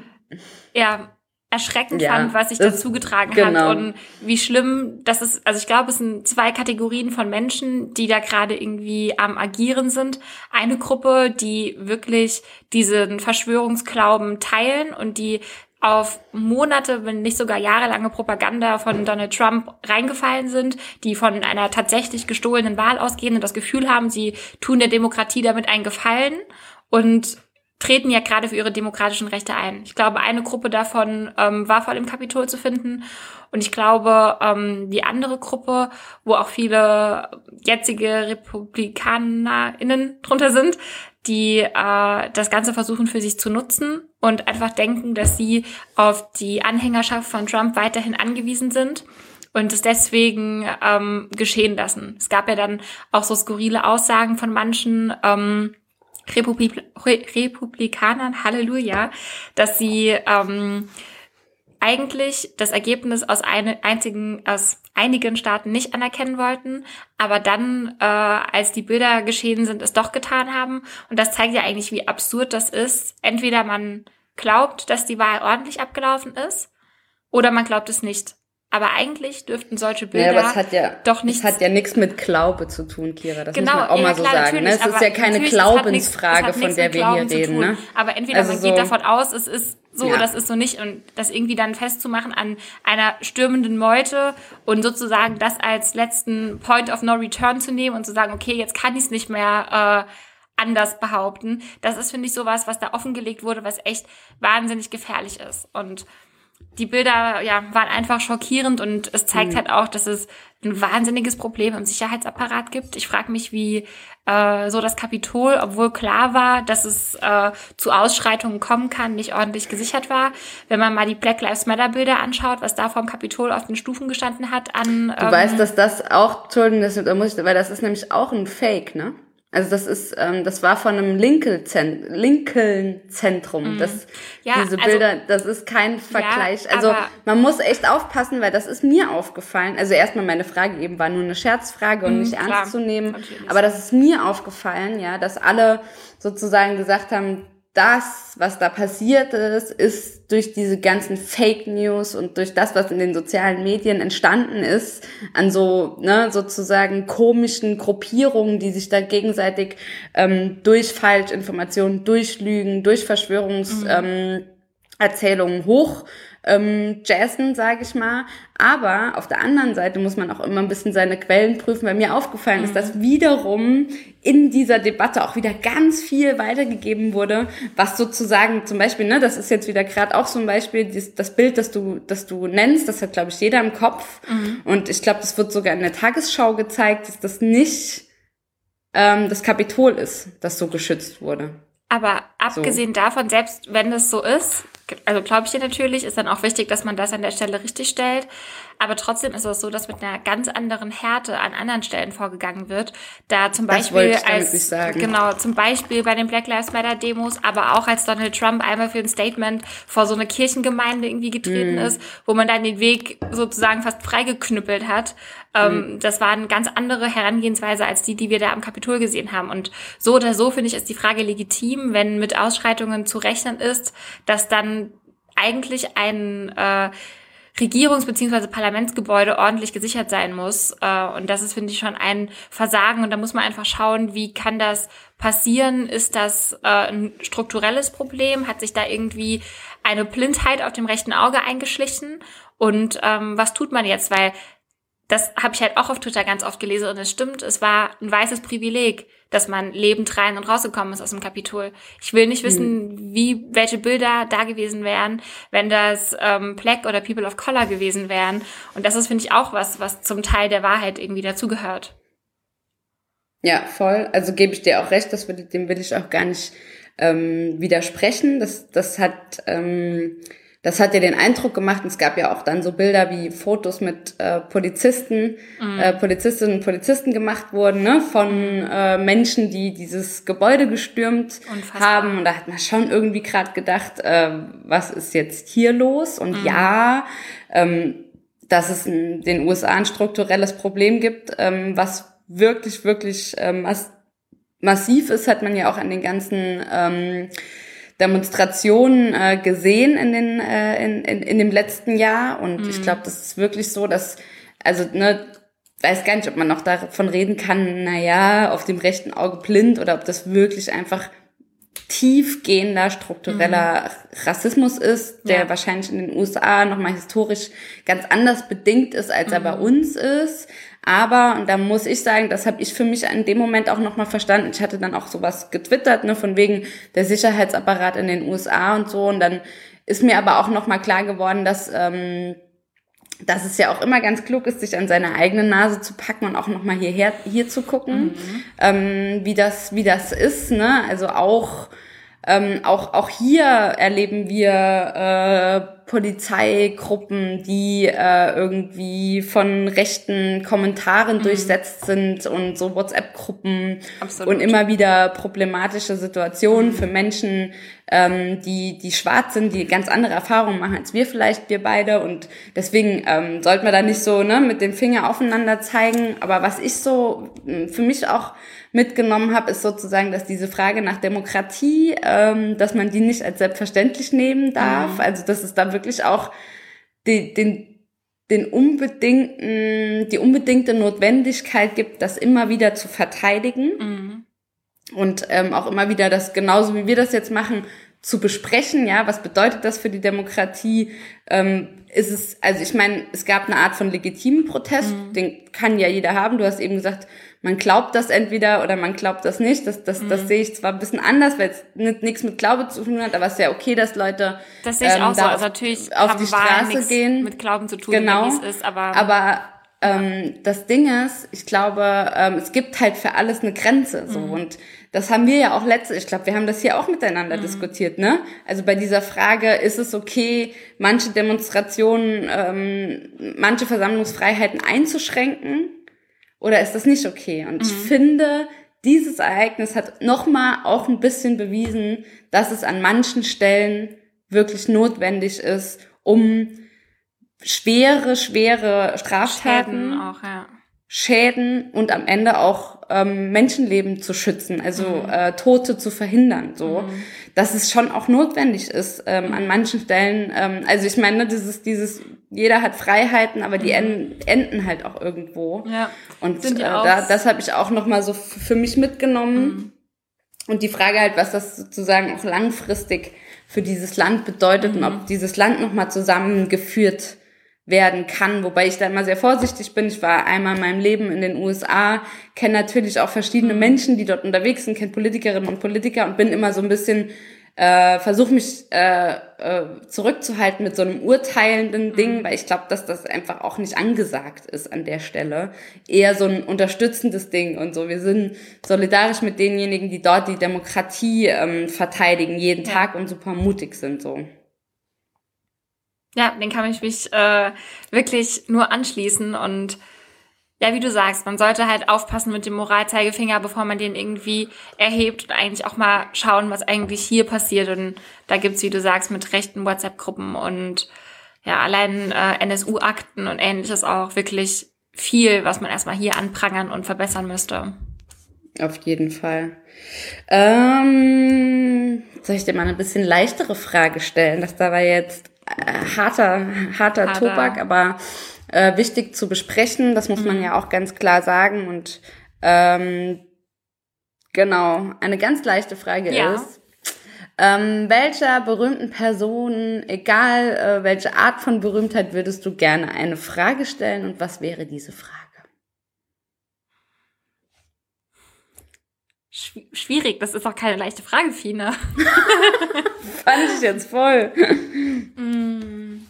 ja, erschreckend Ja, fand, was sich das- dazu getragen genau. hat und wie schlimm das ist. Also ich glaube, es sind zwei Kategorien von Menschen, die da gerade irgendwie am Agieren sind. Eine Gruppe, die wirklich diesen Verschwörungsglauben teilen und die auf Monate, wenn nicht sogar jahrelange Propaganda von Donald Trump reingefallen sind, die von einer tatsächlich gestohlenen Wahl ausgehen und das Gefühl haben, sie tun der Demokratie damit einen Gefallen und treten ja gerade für ihre demokratischen Rechte ein. Ich glaube, eine Gruppe davon ähm, war vor dem Kapitol zu finden. Und ich glaube, ähm, die andere Gruppe, wo auch viele jetzige RepublikanerInnen drunter sind, die äh, das Ganze versuchen für sich zu nutzen und einfach denken, dass sie auf die Anhängerschaft von Trump weiterhin angewiesen sind und es deswegen ähm, geschehen lassen. Es gab ja dann auch so skurrile Aussagen von manchen ähm, Republik- Re- Republikanern, Halleluja, dass sie ähm, eigentlich das Ergebnis aus eine, einzigen, aus einigen Staaten nicht anerkennen wollten, aber dann, äh, als die Bilder geschehen sind, es doch getan haben. Und das zeigt ja eigentlich, wie absurd das ist. Entweder man glaubt, dass die Wahl ordentlich abgelaufen ist, oder man glaubt es nicht. Aber eigentlich dürften solche Bilder Ja, aber es hat ja, doch nichts... es hat ja nichts mit Glaube zu tun, Kira. Das Genau, muss man auch ja, mal so klar, sagen. Ne? Es natürlich, ist ja aber keine natürlich, es hat nichts- Glaubensfrage, es hat von nichts der mit wir hier Glauben zu reden. tun. Ne? Aber entweder Also man so- geht davon aus, es ist so, Ja. das ist so nicht. Und das irgendwie dann festzumachen an einer stürmenden Meute und sozusagen das als letzten Point of No Return zu nehmen und zu sagen, okay, jetzt kann ich es nicht mehr äh, anders behaupten. Das ist, finde ich, sowas, was da offengelegt wurde, was echt wahnsinnig gefährlich ist. Und die Bilder, ja, waren einfach schockierend und es zeigt Mhm. halt auch, dass es ein wahnsinniges Problem im Sicherheitsapparat gibt. Ich frage mich, wie äh, so das Kapitol, obwohl klar war, dass es äh, zu Ausschreitungen kommen kann, nicht ordentlich gesichert war. Wenn man mal die Black Lives Matter Bilder anschaut, was da vom Kapitol auf den Stufen gestanden hat an... Du ähm, weißt, dass das auch, Entschuldigung, das, da muss ich, weil das ist nämlich auch ein Fake, ne? Also das ist, ähm, das war von einem Lincoln-Zent- Lincoln-Zentrum. Das, Ja, diese also- Bilder, das ist kein Vergleich. Also aber- man muss echt aufpassen, weil das ist mir aufgefallen. Also erstmal meine Frage eben war nur eine Scherzfrage und Mhm, nicht klar, ernst zu nehmen. natürlich. Aber das ist mir aufgefallen, ja, dass alle sozusagen gesagt haben, das, was da passiert ist, ist durch diese ganzen Fake News und durch das, was in den sozialen Medien entstanden ist, an so, ne, sozusagen komischen Gruppierungen, die sich da gegenseitig ähm, durch Falschinformationen, durch Lügen, durch Verschwörungs, ähm, Erzählungen hoch ähm, jazzen, sage ich mal. Aber auf der anderen Seite muss man auch immer ein bisschen seine Quellen prüfen, weil mir aufgefallen Mhm. ist, dass wiederum in dieser Debatte auch wieder ganz viel weitergegeben wurde, was sozusagen zum Beispiel, ne, das ist jetzt wieder gerade auch so ein Beispiel, das, das Bild, das du, das du nennst, das hat, glaube ich, jeder im Kopf. Mhm. Und ich glaube, das wird sogar in der Tagesschau gezeigt, dass das nicht ähm, das Kapitol ist, das so geschützt wurde. Aber abgesehen davon, selbst wenn das so ist, also glaube ich dir natürlich, ist dann auch wichtig, dass man das an der Stelle richtig stellt. Aber trotzdem ist es so, dass mit einer ganz anderen Härte an anderen Stellen vorgegangen wird. Da zum Das Beispiel wollte ich damit als nicht sagen. genau zum Beispiel bei den Black Lives Matter Demos, aber auch als Donald Trump einmal für ein Statement vor so eine Kirchengemeinde irgendwie getreten Mhm. ist, wo man dann den Weg sozusagen fast freigeknüppelt hat. Ähm, Mhm. das war eine ganz andere Herangehensweise als die, die wir da am Kapitol gesehen haben. Und so oder so finde ich, ist die Frage legitim, wenn mit Ausschreitungen zu rechnen ist, dass dann eigentlich ein äh, Regierungs- bzw. Parlamentsgebäude ordentlich gesichert sein muss. Und das ist, finde ich, schon ein Versagen. Und da muss man einfach schauen, wie kann das passieren? Ist das ein strukturelles Problem? Hat sich da irgendwie eine Blindheit auf dem rechten Auge eingeschlichen? Und ähm, was tut man jetzt? Weil das habe ich halt auch auf Twitter ganz oft gelesen und es stimmt, es war ein weißes Privileg, dass man lebend rein und rausgekommen ist aus dem Kapitol. Ich will nicht wissen, mhm. wie welche Bilder da gewesen wären, wenn das ähm, Black oder People of Color gewesen wären. Und das ist, finde ich, auch was, was zum Teil der Wahrheit irgendwie dazugehört. Ja, voll. Also gebe ich dir auch recht, das will, dem will ich auch gar nicht ähm, widersprechen. Das, das hat... Ähm Das hat ja den Eindruck gemacht, und es gab ja auch dann so Bilder, wie Fotos mit äh, Polizisten, mhm. äh, Polizistinnen und Polizisten gemacht wurden, ne, von äh, Menschen, die dieses Gebäude gestürmt Unfassbar. haben. Und da hat man schon irgendwie gerade gedacht, äh, was ist jetzt hier los? Und mhm. ja, ähm, dass es in den U S A ein strukturelles Problem gibt, ähm, was wirklich, wirklich ähm, mass- massiv ist, hat man ja auch an den ganzen ähm, Demonstrationen äh, gesehen in den äh, in, in in dem letzten Jahr, und mhm. ich glaube, das ist wirklich so, dass, also ne, weiß gar nicht, ob man noch davon reden kann, naja, auf dem rechten Auge blind, oder ob das wirklich einfach tiefgehender struktureller mhm. Rassismus ist, der ja. wahrscheinlich in den U S A nochmal historisch ganz anders bedingt ist, als mhm. er bei uns ist. Aber, und da muss ich sagen, das habe ich für mich in dem Moment auch nochmal verstanden. Ich hatte dann auch sowas getwittert, ne, von wegen der Sicherheitsapparat in den U S A und so. Und dann ist mir aber auch nochmal klar geworden, dass ähm, dass es ja auch immer ganz klug ist, sich an seine eigene Nase zu packen und auch nochmal hierher hier zu gucken, mhm. ähm, wie das wie das ist, ne? Also auch ähm, auch auch hier erleben wir äh, Polizeigruppen, die äh, irgendwie von rechten Kommentaren mhm. durchsetzt sind, und so WhatsApp-Gruppen Absolut. Und immer wieder problematische Situationen mhm. für Menschen, ähm, die die schwarz sind, die ganz andere Erfahrungen machen als wir vielleicht, wir beide, und deswegen ähm, sollten wir da nicht so ne mit dem Finger aufeinander zeigen. Aber was ich so für mich auch mitgenommen habe, ist sozusagen, dass diese Frage nach Demokratie, ähm, dass man die nicht als selbstverständlich nehmen darf. Mhm. Also dass es da wirklich auch die, den den unbedingten die unbedingte Notwendigkeit gibt, das immer wieder zu verteidigen mhm. und ähm, auch immer wieder das, genauso wie wir das jetzt machen, zu besprechen. Ja, was bedeutet das für die Demokratie? Ähm, ist es, also ich meine, es gab eine Art von legitimen Protest, mhm. den kann ja jeder haben. Du hast eben gesagt, man glaubt das entweder oder man glaubt das nicht. Das, das, mhm. das sehe ich zwar ein bisschen anders, weil es nichts mit Glaube zu tun hat, aber es ist ja okay, dass Leute das sehe ich ähm, auch so. Also natürlich auf die Straße gehen. Mit Glauben zu tun, genau. wie es ist, aber aber ähm, das Ding ist, ich glaube, ähm, es gibt halt für alles eine Grenze, so, mhm. und das haben wir ja auch letzte, ich glaube, wir haben das hier auch miteinander mhm. diskutiert, ne? Also bei dieser Frage, ist es okay, manche Demonstrationen, ähm, manche Versammlungsfreiheiten einzuschränken, oder ist das nicht okay? Und mhm. ich finde, dieses Ereignis hat nochmal auch ein bisschen bewiesen, dass es an manchen Stellen wirklich notwendig ist, um schwere, schwere Straftaten, Schäden auch, ja. Schäden und am Ende auch ähm, Menschenleben zu schützen, also mhm. äh, Tote zu verhindern, so, mhm. dass es schon auch notwendig ist ähm, mhm. an manchen Stellen. Ähm, also ich meine, dieses, dieses, jeder hat Freiheiten, aber die mhm. enden halt auch irgendwo. Ja. Und äh, da, das habe ich auch noch mal so f- für mich mitgenommen. Mhm. Und die Frage halt, was das sozusagen auch langfristig für dieses Land bedeutet mhm. und ob dieses Land noch mal zusammengeführt werden kann, wobei ich da immer sehr vorsichtig bin. Ich war einmal in meinem Leben in den U S A, kenne natürlich auch verschiedene Menschen, die dort unterwegs sind, kenne Politikerinnen und Politiker und bin immer so ein bisschen, äh, versuche mich äh, äh, zurückzuhalten mit so einem urteilenden mhm. Ding, weil ich glaube, dass das einfach auch nicht angesagt ist an der Stelle. Eher so ein unterstützendes Ding und so. Wir sind solidarisch mit denjenigen, die dort die Demokratie ähm, verteidigen, jeden ja. Tag und super mutig sind, so. Ja, den kann ich mich äh, wirklich nur anschließen. Und ja, wie du sagst, man sollte halt aufpassen mit dem Moralzeigefinger, bevor man den irgendwie erhebt, und eigentlich auch mal schauen, was eigentlich hier passiert. Und da gibt's, wie du sagst, mit rechten WhatsApp-Gruppen und ja, allein äh, N S U-Akten und Ähnliches auch wirklich viel, was man erstmal hier anprangern und verbessern müsste. Auf jeden Fall. Ähm, soll ich dir mal eine bisschen leichtere Frage stellen? Das da war jetzt äh, harter, harter Harter. Tobak, aber äh, wichtig zu besprechen. Das muss Mhm. man ja auch ganz klar sagen. Und ähm, genau, eine ganz leichte Frage Ja. ist, ähm, welcher berühmten Person, egal äh, welche Art von Berühmtheit, würdest du gerne eine Frage stellen und was wäre diese Frage? Schw- schwierig, das ist auch keine leichte Frage, Fine. Fand ich jetzt voll. Mm.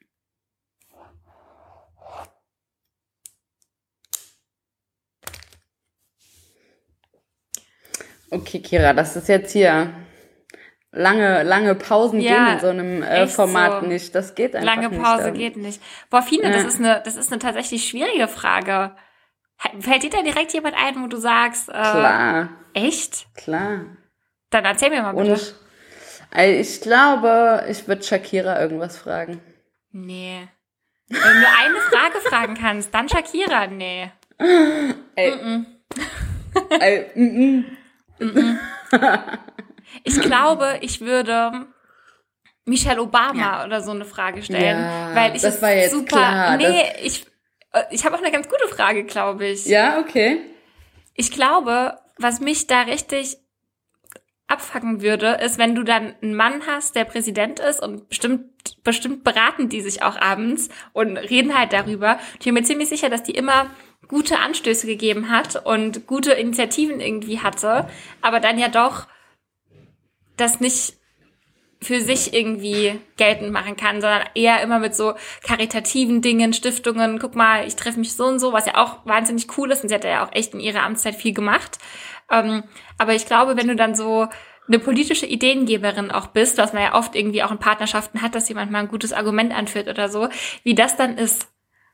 Okay, Kira, das ist jetzt hier lange, lange Pausen Ja, gehen in so einem äh, echt Format so. nicht. Das geht einfach Lange nicht. Pause Ähm, geht nicht. Boah, Fine, das Ja. ist eine, das ist eine tatsächlich schwierige Frage. Ha- Fällt dir da direkt jemand ein, wo du sagst, äh, Klar, echt? klar. Dann erzähl mir mal bitte. Und also ich glaube, ich würde Shakira irgendwas fragen. Nee. Wenn du nur eine Frage fragen kannst, dann Shakira, nee. Ey. Mm-mm. Ey, mm, mm. Ich glaube, ich würde Michelle Obama oder so eine Frage stellen, Ja, weil ich das es war jetzt super. klar, Nee, ich äh, ich habe auch eine ganz gute Frage, glaube ich. Ja, okay. Ich glaube, was mich da richtig abfacken würde, ist, wenn du dann einen Mann hast, der Präsident ist und bestimmt bestimmt beraten die sich auch abends und reden halt darüber. Ich bin mir ziemlich sicher, dass die immer gute Anstöße gegeben hat und gute Initiativen irgendwie hatte, aber dann ja doch das nicht für sich irgendwie geltend machen kann, sondern eher immer mit so karitativen Dingen, Stiftungen, guck mal, ich treffe mich so und so, was ja auch wahnsinnig cool ist und sie hat ja auch echt in ihrer Amtszeit viel gemacht. Ähm, aber ich glaube, wenn du dann so eine politische Ideengeberin auch bist, was man ja oft irgendwie auch in Partnerschaften hat, dass jemand mal ein gutes Argument anführt oder so, wie das dann ist,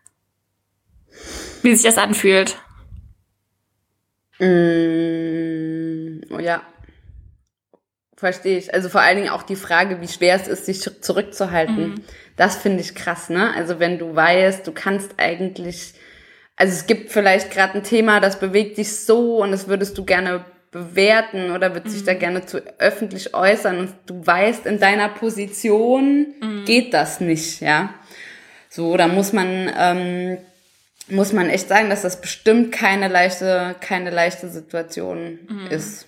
wie sich das anfühlt. Mm, oh ja. Verstehe ich. Also vor allen Dingen auch die Frage, wie schwer es ist, sich zurückzuhalten. Mhm. Das finde ich krass, ne? Also wenn du weißt, du kannst eigentlich, also es gibt vielleicht gerade ein Thema, das bewegt dich so und das würdest du gerne bewerten oder würdest dich da gerne zu öffentlich äußern und du weißt, in deiner Position geht das nicht, ja? So, da muss man, ähm, muss man echt sagen, dass das bestimmt keine leichte, keine leichte Situation ist.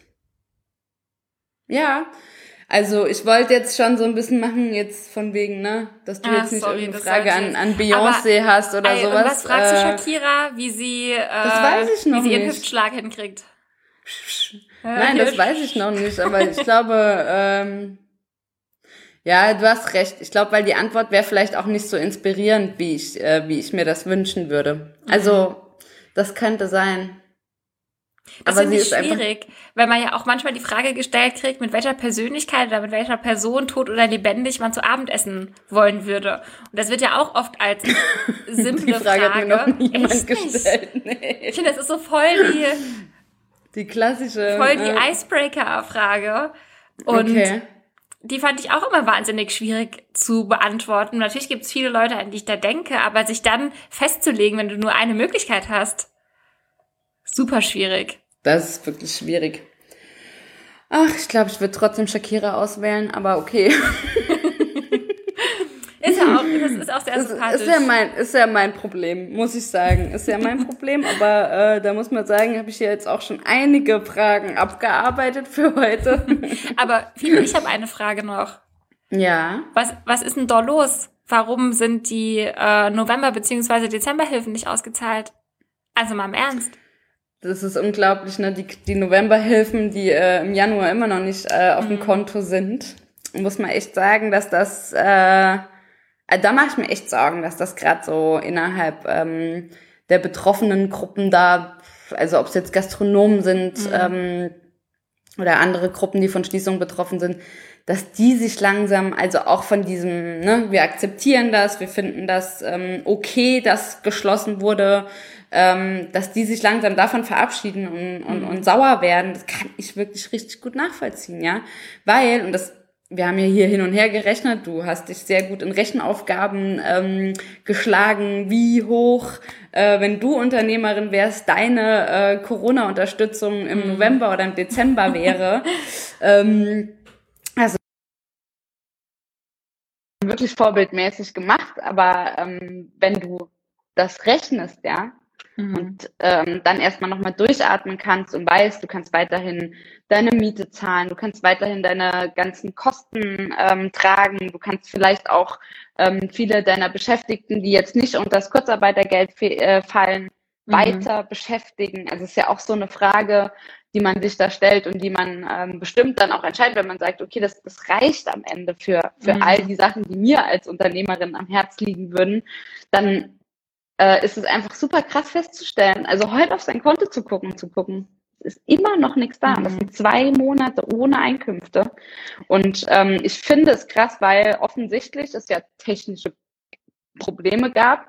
Ja, also ich wollte jetzt schon so ein bisschen machen, jetzt von wegen, ne, dass du Ah, jetzt nicht sorry, irgendeine das Frage sollte an, ich- an Beyoncé Aber, hast oder Ey, sowas. und was fragst du äh, Shakira, wie sie, äh, weiß ich noch wie sie ihren nicht. Hüftschlag hinkriegt? Nein, das weiß ich noch nicht, aber ich glaube, ähm, ja, du hast recht. Ich glaube, weil die Antwort wäre vielleicht auch nicht so inspirierend, wie ich, äh, wie ich mir das wünschen würde. Also, das könnte sein. Das Aber finde sie ich ist einfach- schwierig, weil man ja auch manchmal die Frage gestellt kriegt, mit welcher Persönlichkeit oder mit welcher Person, tot oder lebendig, man zu Abendessen wollen würde. Und das wird ja auch oft als simple Die Frage hat mir noch nie jemand Echt nicht? gestellt. Nee. Ich finde, das ist so voll die, Die klassische. voll die äh, Icebreaker-Frage. Und okay. die fand ich auch immer wahnsinnig schwierig zu beantworten. Natürlich gibt es viele Leute, an die ich da denke, aber sich dann festzulegen, wenn du nur eine Möglichkeit hast, super schwierig. Das ist wirklich schwierig. Ach, ich glaube, ich würde trotzdem Shakira auswählen, aber okay. Ist ja auch, das ist auch sehr Das sympathisch. ist ja mein, ist ja mein Problem, muss ich sagen. Ist ja mein Problem, aber äh, da muss man sagen, habe ich hier jetzt auch schon einige Fragen abgearbeitet für heute. Aber Fifi, ich habe eine Frage noch. Ja. Was, was ist denn da los? Warum sind die äh, November- bzw. Dezemberhilfen nicht ausgezahlt? Also mal im Ernst. Das ist unglaublich, ne? Die, die Novemberhilfen, die äh, im Januar immer noch nicht äh, auf dem Konto sind. Muss man echt sagen, dass das, äh, äh, da mache ich mir echt Sorgen, dass das gerade so innerhalb ähm, der betroffenen Gruppen da, also ob es jetzt Gastronomen sind Mhm. ähm, oder andere Gruppen, die von Schließungen betroffen sind, dass die sich langsam, also auch von diesem, ne, wir akzeptieren das, wir finden das ähm, okay, dass geschlossen wurde, ähm, dass die sich langsam davon verabschieden und, und, Mhm. und sauer werden, das kann ich wirklich richtig gut nachvollziehen, ja, weil, und das, wir haben ja hier hin und her gerechnet, du hast dich sehr gut in Rechenaufgaben ähm, geschlagen, wie hoch, äh, wenn du Unternehmerin wärst, deine äh, Corona-Unterstützung im Mhm. November oder im Dezember wäre. ähm, wirklich vorbildmäßig gemacht, aber ähm, wenn du das rechnest, ja, Mhm. und ähm, dann erstmal nochmal durchatmen kannst und weißt, du kannst weiterhin deine Miete zahlen, du kannst weiterhin deine ganzen Kosten ähm, tragen, du kannst vielleicht auch ähm, viele deiner Beschäftigten, die jetzt nicht unter das Kurzarbeitergeld fe- äh, fallen, Mhm. weiter beschäftigen. Also es ist ja auch so eine Frage, die man sich da stellt und die man ähm, bestimmt dann auch entscheidet, wenn man sagt, okay, das, das reicht am Ende für, für Mhm. all die Sachen, die mir als Unternehmerin am Herz liegen würden, dann äh, ist es einfach super krass festzustellen. Also heute auf sein Konto zu gucken, zu gucken, es ist immer noch nichts da. Und das Mhm. sind zwei Monate ohne Einkünfte. Und ähm, ich finde es krass, weil offensichtlich es ja technische Probleme gab.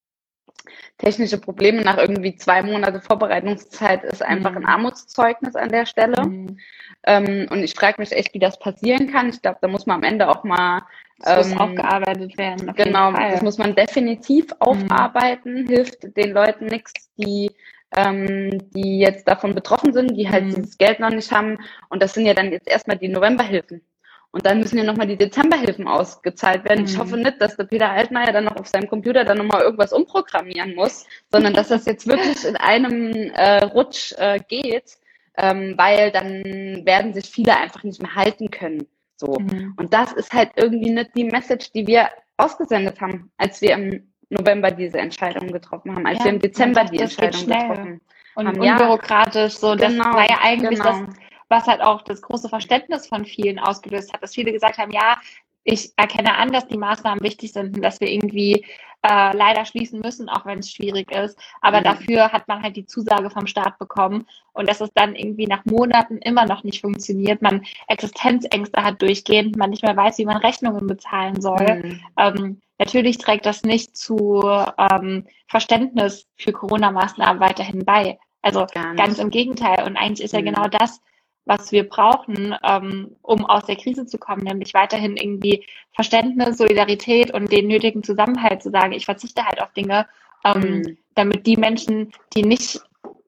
Technische Probleme nach irgendwie zwei Monate Vorbereitungszeit ist einfach ein Mhm. Armutszeugnis an der Stelle. Mhm. Ähm, und ich frage mich echt, wie das passieren kann. Ich glaube, da muss man am Ende auch mal Das muss ähm, aufgearbeitet werden. Auf jeden genau, Fall. das muss man definitiv Mhm. aufarbeiten, hilft den Leuten nichts, die, ähm, die jetzt davon betroffen sind, die halt Mhm. dieses Geld noch nicht haben. Und das sind ja dann jetzt erstmal die Novemberhilfen. Und dann müssen ja nochmal die Dezemberhilfen ausgezahlt werden. Ich Mhm. hoffe nicht, dass der Peter Altmaier dann noch auf seinem Computer dann nochmal irgendwas umprogrammieren muss, sondern dass das jetzt wirklich in einem äh, Rutsch äh, geht, ähm, weil dann werden sich viele einfach nicht mehr halten können. So. Mhm. Und das ist halt irgendwie nicht die Message, die wir ausgesendet haben, als wir im November diese Entscheidung getroffen haben, als Ja, wir im man Dezember dachte, die das geht Entscheidung schnell getroffen und haben. Ja, unbürokratisch. So, das genau, war ja eigentlich das, genau. was halt auch das große Verständnis von vielen ausgelöst hat, dass viele gesagt haben, ja, ich erkenne an, dass die Maßnahmen wichtig sind und dass wir irgendwie äh, leider schließen müssen, auch wenn es schwierig ist. Aber Mhm. dafür hat man halt die Zusage vom Staat bekommen und dass es dann irgendwie nach Monaten immer noch nicht funktioniert, man Existenzängste hat durchgehend, man nicht mehr weiß, wie man Rechnungen bezahlen soll. Mhm. Ähm, natürlich trägt das nicht zu ähm, Verständnis für Corona-Maßnahmen weiterhin bei. Also Gar ganz nicht. im Gegenteil. Und eigentlich ist ja Mhm. genau das, was wir brauchen, ähm, um aus der Krise zu kommen, nämlich weiterhin irgendwie Verständnis, Solidarität und den nötigen Zusammenhalt zu sagen, ich verzichte halt auf Dinge, ähm, Mhm. damit die Menschen, die nicht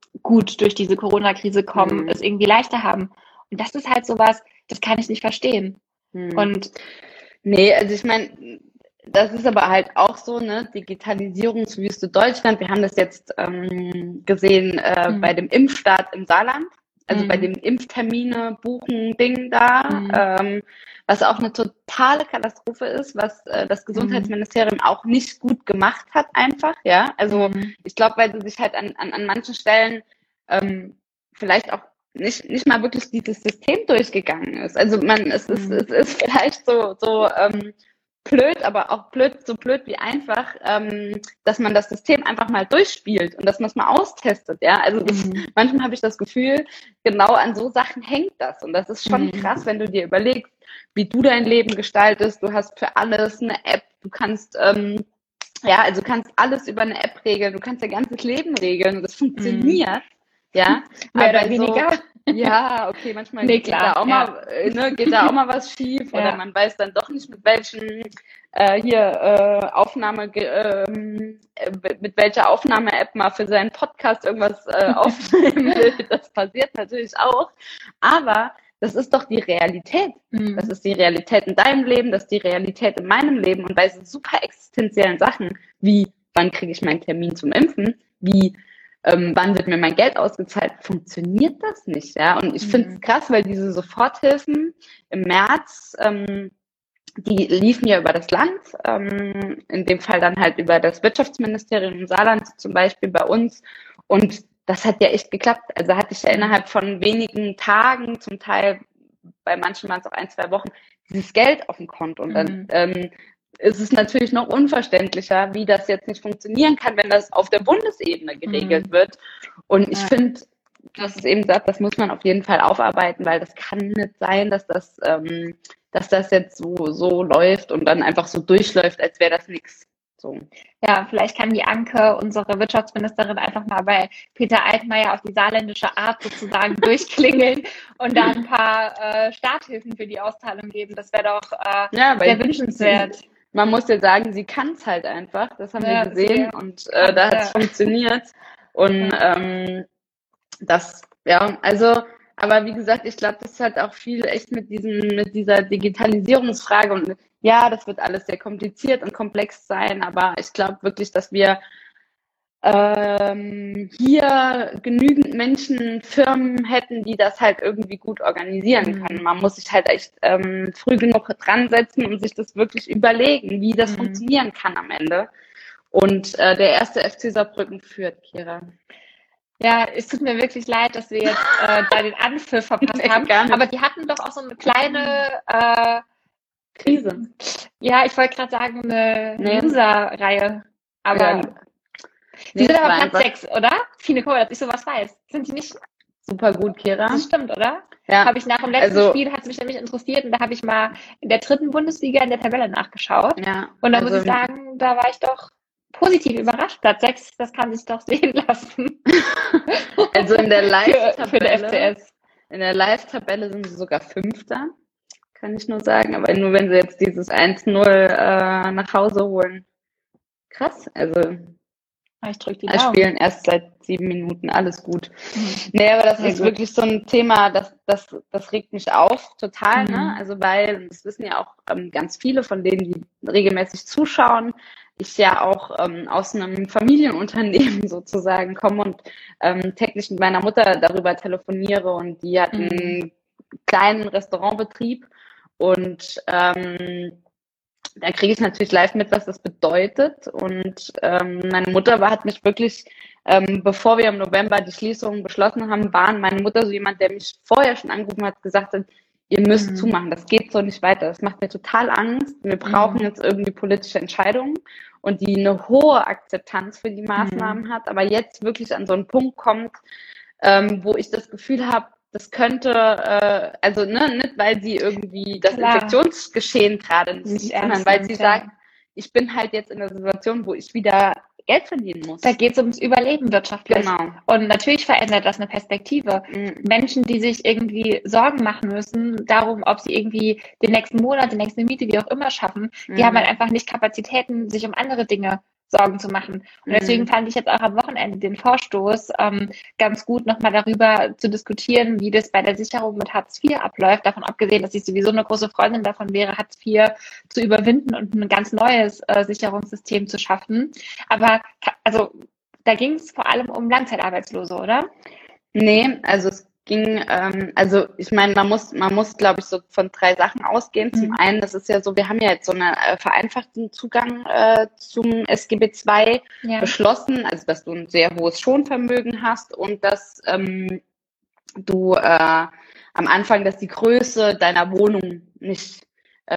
gut durch diese Corona-Krise kommen, Mhm. es irgendwie leichter haben. Und das ist halt sowas, das kann ich nicht verstehen. Mhm. Und nee, also ich meine, das ist aber halt auch so, ne, Digitalisierungswüste Deutschland. Wir haben das jetzt ähm, gesehen äh, Mhm. bei dem Impfstart im Saarland, also bei Mhm. dem Impftermine buchen Ding da, Mhm. ähm, was auch eine totale Katastrophe ist, was äh, das Gesundheitsministerium auch nicht gut gemacht hat einfach, ja. Also Mhm. ich glaube, weil sie sich halt an, an, an manchen Stellen ähm, vielleicht auch nicht, nicht mal wirklich dieses System durchgegangen ist. Also man, es ist, Mhm. es ist vielleicht so, so ähm, blöd, aber auch blöd, so blöd wie einfach, ähm, dass man das System einfach mal durchspielt und dass man es mal austestet, ja. Also das, Mhm. manchmal habe ich das Gefühl, genau an so Sachen hängt das. Und das ist schon Mhm. krass, wenn du dir überlegst, wie du dein Leben gestaltest. Du hast für alles eine App, du kannst ähm, ja, also du kannst alles über eine App regeln, du kannst dein ganzes Leben regeln und das funktioniert, ja. Mehr Aber oder weniger. so, ja, okay, manchmal Nee, geht klar, da auch ja. mal, äh, ne, geht da auch mal was schief oder Ja. man weiß dann doch nicht, mit welchen äh, hier äh, Aufnahme, ähm, äh, mit welcher Aufnahme-App man für seinen Podcast irgendwas äh, aufnehmen will. Das passiert natürlich auch. Aber das ist doch die Realität. Mhm. Das ist die Realität in deinem Leben, das ist die Realität in meinem Leben. Und bei so super existenziellen Sachen wie, wann kriege ich meinen Termin zum Impfen, wie, ähm, wann wird mir mein Geld ausgezahlt, funktioniert das nicht. Ja? Und ich Mhm. finde es krass, weil diese Soforthilfen im März, ähm, die liefen ja über das Land, ähm, in dem Fall dann halt über das Wirtschaftsministerium im Saarland zum Beispiel bei uns. Und das hat ja echt geklappt. Also hatte ich ja innerhalb von wenigen Tagen, zum Teil bei manchen waren es auch ein, zwei Wochen, dieses Geld auf dem Konto. Und dann Mhm. ähm, ist es natürlich noch unverständlicher, wie das jetzt nicht funktionieren kann, wenn das auf der Bundesebene geregelt Mhm. wird. Und ich Ja. finde, du hast es eben gesagt, das muss man auf jeden Fall aufarbeiten, weil das kann nicht sein, dass das, ähm, dass das jetzt so, so läuft und dann einfach so durchläuft, als wäre das nichts. So. Ja, vielleicht kann die Anke, unsere Wirtschaftsministerin, einfach mal bei Peter Altmaier auf die saarländische Art sozusagen durchklingeln und da ein paar äh, Starthilfen für die Austeilung geben. Das wäre doch äh, Ja, sehr weil wünschenswert. sie, man muss ja sagen, sie kann es halt einfach. Das haben Ja, wir gesehen sie und äh, da hat es ja. funktioniert. Und Ja. ähm, das, ja, also Aber wie gesagt, ich glaube, das hat auch viel echt mit diesem, mit dieser Digitalisierungsfrage und mit, ja, das wird alles sehr kompliziert und komplex sein, aber ich glaube wirklich, dass wir ähm, hier genügend Menschen, Firmen hätten, die das halt irgendwie gut organisieren können. Man muss sich halt echt ähm, früh genug dran setzen und sich das wirklich überlegen, wie das Mhm. funktionieren kann am Ende. Und äh, der erste F C Saarbrücken führt, Kira. Ja, es tut mir wirklich leid, dass wir jetzt äh, da den Anpfiff verpasst Nee, haben. gar nicht. Aber die hatten doch auch so eine kleine, äh, Krise. ja, ich wollte gerade sagen, eine Nee. Loser-Reihe. Aber Ja. die Nee, sind es aber war Platz einfach sechs, oder? Fine Kohl, dass ich sowas weiß. Sind die nicht? super gut, Kira. Das stimmt, oder? Ja. Habe ich nach dem letzten Also- Spiel, hat es mich nämlich interessiert und da habe ich mal in der dritten Bundesliga in der Tabelle nachgeschaut. Ja. Und da also, muss ich sagen, da war ich doch positiv überrascht. Platz sechs, das kann sich doch sehen lassen. Also in der für, für der F C Live-Tabelle, S. in der Live-Tabelle sind sie sogar Fünfter, kann ich nur sagen. Aber nur wenn sie jetzt dieses eins null äh, nach Hause holen. Krass. Also Ah, ich drücke die wir Daumen. spielen erst seit sieben Minuten, alles gut. Mhm. Nee, aber das Sehr ist gut. wirklich so ein Thema, das, das, das regt mich auf, total, Mhm. ne? Also weil, das wissen ja auch ähm, ganz viele von denen, die regelmäßig zuschauen, ich ja auch ähm, aus einem Familienunternehmen sozusagen komme und ähm, täglich mit meiner Mutter darüber telefoniere und die hat Mhm. einen kleinen Restaurantbetrieb und ähm, da kriege ich natürlich live mit, was das bedeutet. Und ähm, meine Mutter war, hat mich wirklich, ähm, bevor wir im November die Schließung beschlossen haben, waren meine Mutter so jemand, der mich vorher schon angerufen hat, gesagt hat, ihr müsst Mhm. zumachen, das geht so nicht weiter. Das macht mir total Angst. Wir brauchen Mhm. jetzt irgendwie politische Entscheidungen und die eine hohe Akzeptanz für die Maßnahmen Mhm. hat, aber jetzt wirklich an so einen Punkt kommt, ähm, wo ich das Gefühl habe, das könnte, äh, also ne, nicht weil sie irgendwie das Klar. Infektionsgeschehen gerade nicht Nicht sieht, ernst sondern weil nimmt, sie ja. sagt, ich bin halt jetzt in der Situation, wo ich wieder Geld verdienen muss. Da geht es ums Überleben wirtschaftlich. Genau. Und natürlich verändert das eine Perspektive. Mhm. Menschen, die sich irgendwie Sorgen machen müssen, darum, ob sie irgendwie den nächsten Monat, die nächste Miete, wie auch immer schaffen, die Mhm. haben halt einfach nicht Kapazitäten, sich um andere Dinge Sorgen zu machen. Und deswegen Mhm. fand ich jetzt auch am Wochenende den Vorstoß ähm, ganz gut, nochmal darüber zu diskutieren, wie das bei der Sicherung mit Hartz vier abläuft. Davon abgesehen, dass ich sowieso eine große Freundin davon wäre, Hartz vier zu überwinden und ein ganz neues äh, Sicherungssystem zu schaffen. Aber ka- also da ging es vor allem um Langzeitarbeitslose, oder? Nee, also es ging, ähm, also ich meine, man muss, man muss, glaube ich, so von drei Sachen ausgehen. Zum Mhm. einen, das ist ja so, wir haben ja jetzt so einen äh, vereinfachten Zugang äh, zum S G B zwei Ja. beschlossen, also dass du ein sehr hohes Schonvermögen hast und dass ähm, du äh, am Anfang, dass die Größe deiner Wohnung nicht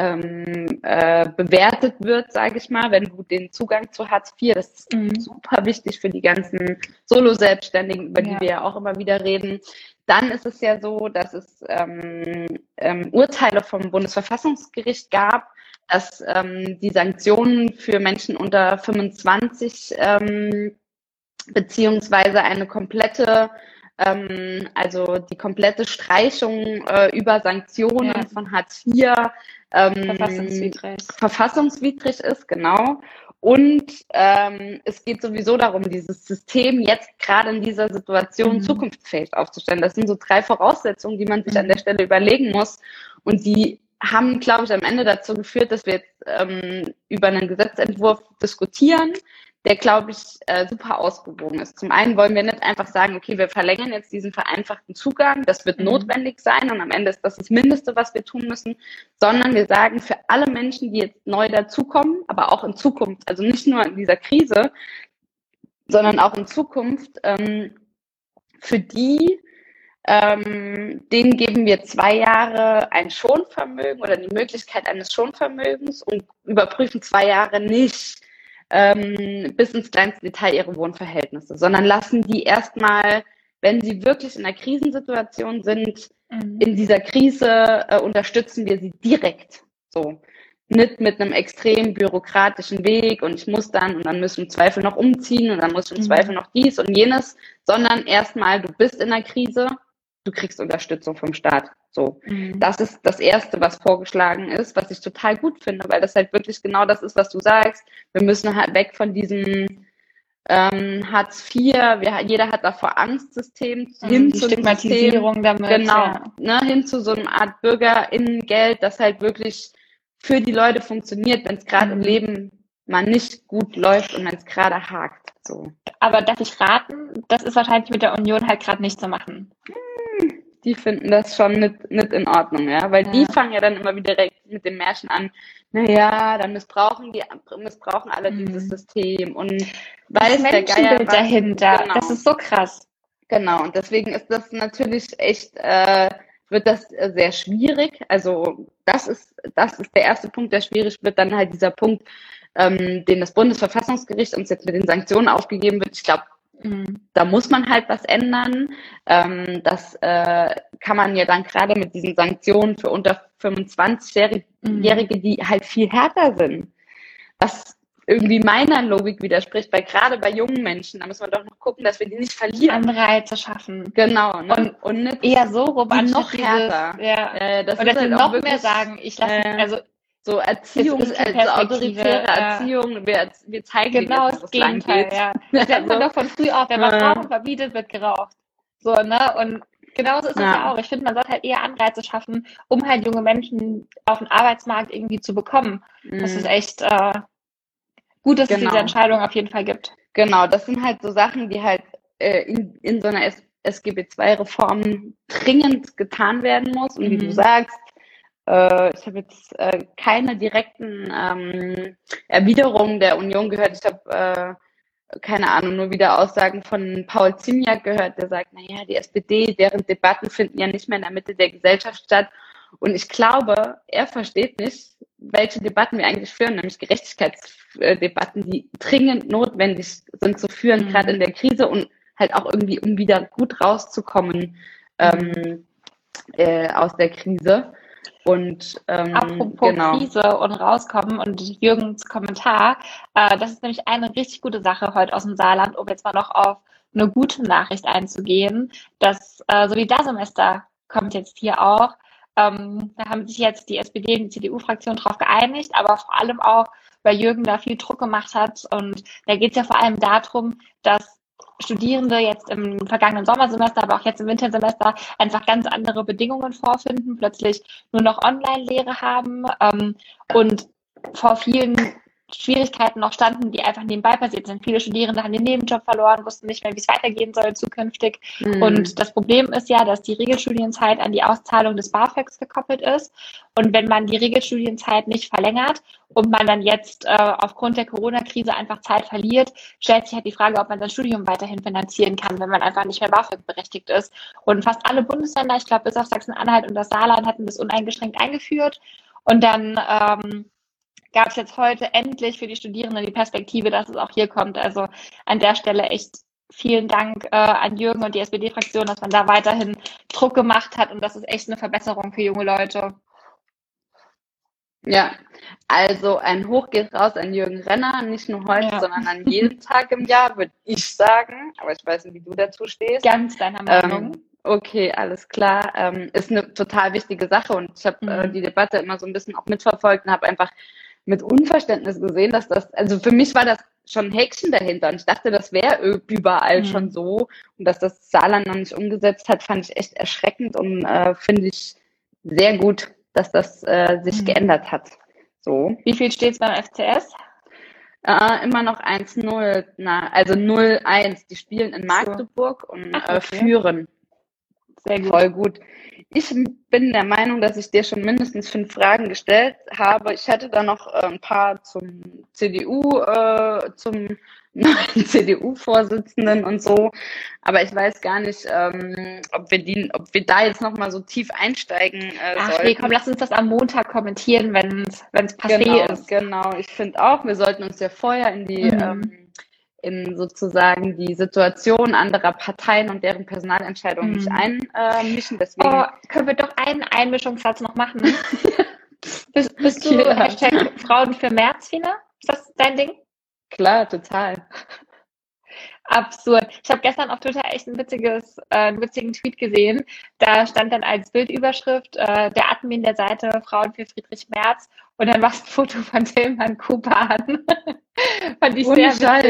ähm, äh, bewertet wird, sage ich mal, wenn du den Zugang zu Hartz vier, das ist Mhm. super wichtig für die ganzen Solo-Selbstständigen, über die Ja. wir ja auch immer wieder reden. Dann ist es ja so, dass es ähm, ähm, Urteile vom Bundesverfassungsgericht gab, dass ähm, die Sanktionen für Menschen unter fünfundzwanzig ähm, beziehungsweise eine komplette, ähm, also die komplette Streichung äh, über Sanktionen Ja. von Hartz vier ähm, Verfassungswidrig. verfassungswidrig ist, genau. Und ähm, es geht sowieso darum, dieses System jetzt gerade in dieser Situation Mhm. zukunftsfähig aufzustellen. Das sind so drei Voraussetzungen, die man sich an Mhm. der Stelle überlegen muss. Und die haben, glaube ich, am Ende dazu geführt, dass wir jetzt ähm, über einen Gesetzentwurf diskutieren, der, glaube ich, äh, super ausgewogen ist. Zum einen wollen wir nicht einfach sagen, okay, wir verlängern jetzt diesen vereinfachten Zugang, das wird Mhm. notwendig sein und am Ende ist das das Mindeste, was wir tun müssen, sondern wir sagen, für alle Menschen, die jetzt neu dazukommen, aber auch in Zukunft, also nicht nur in dieser Krise, sondern auch in Zukunft, ähm, für die, ähm, denen geben wir zwei Jahre ein Schonvermögen oder die Möglichkeit eines Schonvermögens und überprüfen zwei Jahre nicht ähm, bis ins kleinste Detail ihre Wohnverhältnisse, sondern lassen die erstmal, wenn sie wirklich in einer Krisensituation sind, Mhm. in dieser Krise äh, unterstützen wir sie direkt. So. Nicht mit einem extrem bürokratischen Weg und ich muss dann und dann müssen wir im Zweifel noch umziehen und dann muss ich im Mhm. Zweifel noch dies und jenes, sondern erstmal, du bist in einer Krise, du kriegst Unterstützung vom Staat. So. Mhm. Das ist das Erste, was vorgeschlagen ist, was ich total gut finde, weil das halt wirklich genau das ist, was du sagst. Wir müssen halt weg von diesem ähm, Hartz vier, wir, jeder hat davor Angstsystem, hin Die zu einem System, Stigmatisierung damit. genau, Ja. ne, hin zu so einer Art BürgerInnengeld, das halt wirklich für die Leute funktioniert, wenn es gerade im Mhm. Leben mal nicht gut läuft und wenn es gerade hakt. So. Aber darf ich raten, das ist wahrscheinlich mit der Union halt gerade nicht zu machen. Die finden das schon nicht, nicht in Ordnung, ja, weil die Ja. fangen ja dann immer wieder direkt mit dem Märchen an, naja, dann missbrauchen die, missbrauchen alle Mhm. dieses System und Das weiß der Geier Menschenbild was. dahinter, Genau. das ist so krass. Genau, und deswegen ist das natürlich echt, äh, wird das äh, sehr schwierig. Also das ist, das ist der erste Punkt, der schwierig wird. Dann halt dieser Punkt, ähm, den das Bundesverfassungsgericht uns jetzt mit den Sanktionen aufgegeben wird. Ich glaube, Mhm. da muss man halt was ändern. Ähm, das äh, kann man ja dann gerade mit diesen Sanktionen für unter fünfundzwanzigjährige, Mhm. die halt viel härter sind. Was irgendwie meiner Logik widerspricht, weil gerade bei jungen Menschen, da müssen wir doch noch gucken, dass wir die nicht verlieren. Anreize schaffen. Genau, ne? Und und nicht Eher so rum, die anstatt noch dieses, härter. ja. Äh, das Und ist dass sie halt auch noch wirklich mehr sagen, ich lasse, äh, also so Erziehung, es ist die also Perspektive, autoritäre ja. Erziehung, wir, wir zeigen denen genau jetzt, das wo es lang Gegenteil, geht. ja. Das lernt man Also, doch von früh auf, wenn man äh, Rauchen verbietet, wird geraucht. So, ne? Und genauso ist es ja. Ja. auch. Ich finde, man sollte halt eher Anreize schaffen, um halt junge Menschen auf den Arbeitsmarkt irgendwie zu bekommen. Das ist mh, echt äh, gut, dass es Genau. diese Entscheidung auf jeden Fall gibt. Genau, das sind halt so Sachen, die halt äh, in, in so einer S G B zwei Reform dringend getan werden muss. Und wie du Mhm. sagst, äh, ich habe jetzt äh, keine direkten ähm, Erwiderungen der Union gehört. Ich habe, äh, keine Ahnung, nur wieder Aussagen von Paul Ziemiak gehört, der sagt, naja, die S P D, deren Debatten finden ja nicht mehr in der Mitte der Gesellschaft statt. Und ich glaube, er versteht nicht, welche Debatten wir eigentlich führen, nämlich Gerechtigkeitsdebatten, die dringend notwendig sind zu führen, Mhm. gerade in der Krise und halt auch irgendwie, um wieder gut rauszukommen ähm, äh, aus der Krise. Und ähm, Apropos genau. Krise und rauskommen und Jürgens Kommentar, äh, das ist nämlich eine richtig gute Sache heute aus dem Saarland, um jetzt mal noch auf eine gute Nachricht einzugehen. Das äh, Solidarsemester kommt jetzt hier auch. Ähm, da haben sich jetzt die S P D und die C D U-Fraktion drauf geeinigt, aber vor allem auch, weil Jürgen da viel Druck gemacht hat. Und da geht es ja vor allem darum, dass Studierende jetzt im vergangenen Sommersemester, aber auch jetzt im Wintersemester einfach ganz andere Bedingungen vorfinden, plötzlich nur noch Online-Lehre haben ähm, und vor vielen Schwierigkeiten noch standen, die einfach nebenbei passiert sind. Viele Studierende haben den Nebenjob verloren, wussten nicht mehr, wie es weitergehen soll zukünftig. Mhm. Und das Problem ist ja, dass die Regelstudienzeit an die Auszahlung des BAföGs gekoppelt ist. Und wenn man die Regelstudienzeit nicht verlängert und man dann jetzt äh, aufgrund der Corona-Krise einfach Zeit verliert, stellt sich halt die Frage, ob man sein Studium weiterhin finanzieren kann, wenn man einfach nicht mehr BAföG berechtigt ist. Und fast alle Bundesländer, ich glaube bis auf Sachsen-Anhalt und das Saarland, hatten das uneingeschränkt eingeführt. Und dann ähm, gab es jetzt heute endlich für die Studierenden die Perspektive, dass es auch hier kommt. Also an der Stelle echt vielen Dank äh, an Jürgen und die S P D-Fraktion, dass man da weiterhin Druck gemacht hat und das ist echt eine Verbesserung für junge Leute. Ja, also ein Hoch geht raus an Jürgen Renner, nicht nur heute, Ja. sondern an jedem Tag im Jahr, würde ich sagen. Aber ich weiß nicht, wie du dazu stehst. Ganz deiner Meinung. Ähm, okay, alles klar. Ähm, ist eine total wichtige Sache und ich habe Mhm. äh, die Debatte immer so ein bisschen auch mitverfolgt und habe einfach mit Unverständnis gesehen, dass das, also für mich war das schon ein Häkchen dahinter und ich dachte, das wäre überall Mhm. schon so und dass das Saarland noch nicht umgesetzt hat, fand ich echt erschreckend und äh, finde ich sehr gut, dass das äh, sich Mhm. geändert hat. So. Wie viel steht es beim F C S? Äh, immer noch eins null, na, also null eins. Die spielen in So. Magdeburg und Ach, äh, okay. führen. Sehr gut. Voll gut. Ich bin der Meinung, dass ich dir schon mindestens fünf Fragen gestellt habe. Ich hätte da noch äh, ein paar zum C D U, äh, zum neuen C D U-Vorsitzenden und so. Aber ich weiß gar nicht, ähm, ob wir die, ob wir da jetzt noch mal so tief einsteigen äh, Ach sollten. nee, komm, lass uns das am Montag kommentieren, wenn es passé Genau, ist. genau. Ich finde auch, wir sollten uns ja vorher in die, Mhm. ähm, in sozusagen die Situation anderer Parteien und deren Personalentscheidungen Mhm. nicht einmischen. Deswegen, Oh, können wir doch einen Einmischungssatz noch machen? bist, bist du Ja. Hashtag Frauen für März, Fina? Ist das dein Ding? klar, total. Absurd. Ich habe gestern auf Twitter echt ein witziges, äh, einen witzigen Tweet gesehen. Da stand dann als Bildüberschrift äh, der Admin der Seite Frauen für Friedrich Merz und dann war es ein Foto von Tilman Kuban. Fand ich Ohne sehr witzig. Scheiß.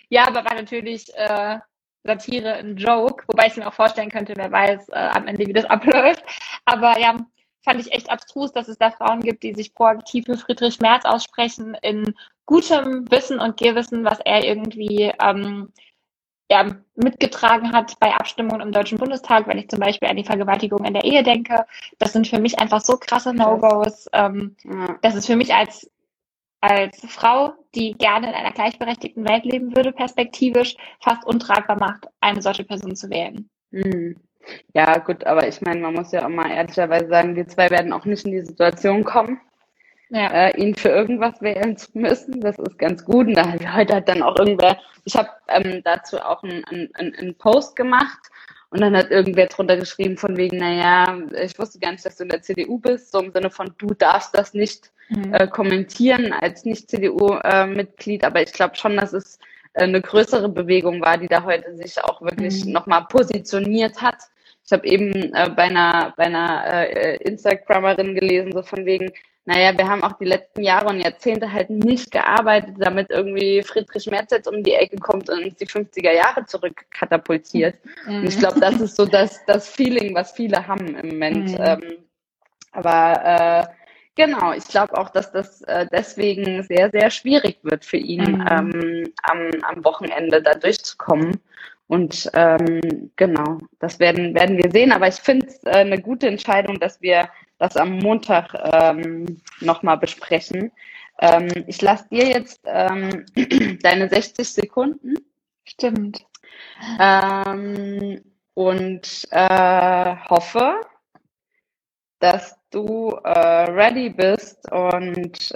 Ja, aber war natürlich äh, Satire, ein Joke, wobei ich mir auch vorstellen könnte, wer weiß äh, am Ende, wie das abläuft. Aber ja, fand ich echt abstrus, dass es da Frauen gibt, die sich proaktiv für Friedrich Merz aussprechen, in gutem Wissen und Gewissen, was er irgendwie ähm, ja, mitgetragen hat bei Abstimmungen im Deutschen Bundestag, wenn ich zum Beispiel an die Vergewaltigung in der Ehe denke. Das sind für mich einfach so krasse No-Gos. Ähm, Ja. Das ist für mich als als Frau, die gerne in einer gleichberechtigten Welt leben würde, perspektivisch fast untragbar macht, eine solche Person zu wählen. Hm. Ja, gut, aber ich meine, man muss ja auch mal ehrlicherweise sagen, wir zwei werden auch nicht in die Situation kommen, Ja. äh, ihn für irgendwas wählen zu müssen. Das ist ganz gut. Und da hat heute hat dann auch irgendwer, ich habe ähm, dazu auch einen, einen, einen Post gemacht und dann hat irgendwer drunter geschrieben von wegen, naja, ich wusste gar nicht, dass du in der C D U bist, so im Sinne von, du darfst das nicht Mhm. äh, kommentieren als Nicht-C D U-Mitglied, aber ich glaube schon, dass es äh, eine größere Bewegung war, die da heute sich auch wirklich Mhm. nochmal positioniert hat. Ich habe eben äh, bei einer, bei einer äh, Instagrammerin gelesen, so von wegen, naja, wir haben auch die letzten Jahre und Jahrzehnte halt nicht gearbeitet, damit irgendwie Friedrich Merz jetzt um die Ecke kommt und uns die fünfziger Jahre zurückkatapultiert. Mhm. Und ich glaube, das ist so das, das Feeling, was viele haben im Moment. Mhm. Ähm, aber äh, genau, ich glaube auch, dass das äh, deswegen sehr, sehr schwierig wird für ihn, Mhm. ähm, am, am Wochenende da durchzukommen. Und ähm, genau, das werden, werden wir sehen. Aber ich finde es äh, eine gute Entscheidung, dass wir das am Montag ähm, nochmal besprechen. Ähm, ich lasse dir jetzt ähm, deine sechzig Sekunden. Stimmt. Ähm, und äh, hoffe, dass du äh, ready bist und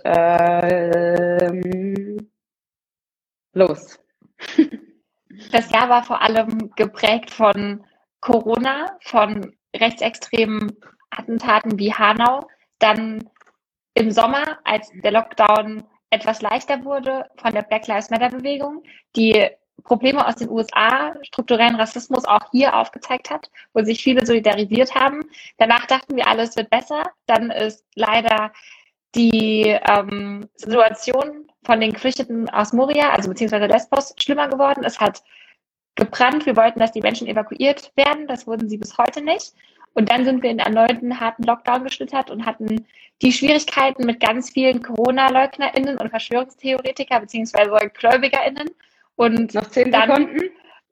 ähm, los. Das Jahr war vor allem geprägt von Corona, von rechtsextremen Attentaten wie Hanau, dann im Sommer, als der Lockdown etwas leichter wurde, von der Black Lives Matter Bewegung, die Probleme aus den U S A, strukturellen Rassismus auch hier aufgezeigt hat, wo sich viele solidarisiert haben. Danach dachten wir alle, es wird besser. Dann ist leider die ähm, Situation von den Geflüchteten aus Moria, also beziehungsweise Lesbos, schlimmer geworden. Es hat gebrannt. Wir wollten, dass die Menschen evakuiert werden. Das wurden sie bis heute nicht. Und dann sind wir in einen erneuten harten Lockdown geschlittert und hatten die Schwierigkeiten mit ganz vielen Corona-LeugnerInnen und Verschwörungstheoretiker beziehungsweise GläubigerInnen. Und Noch zehn dann Sekunden.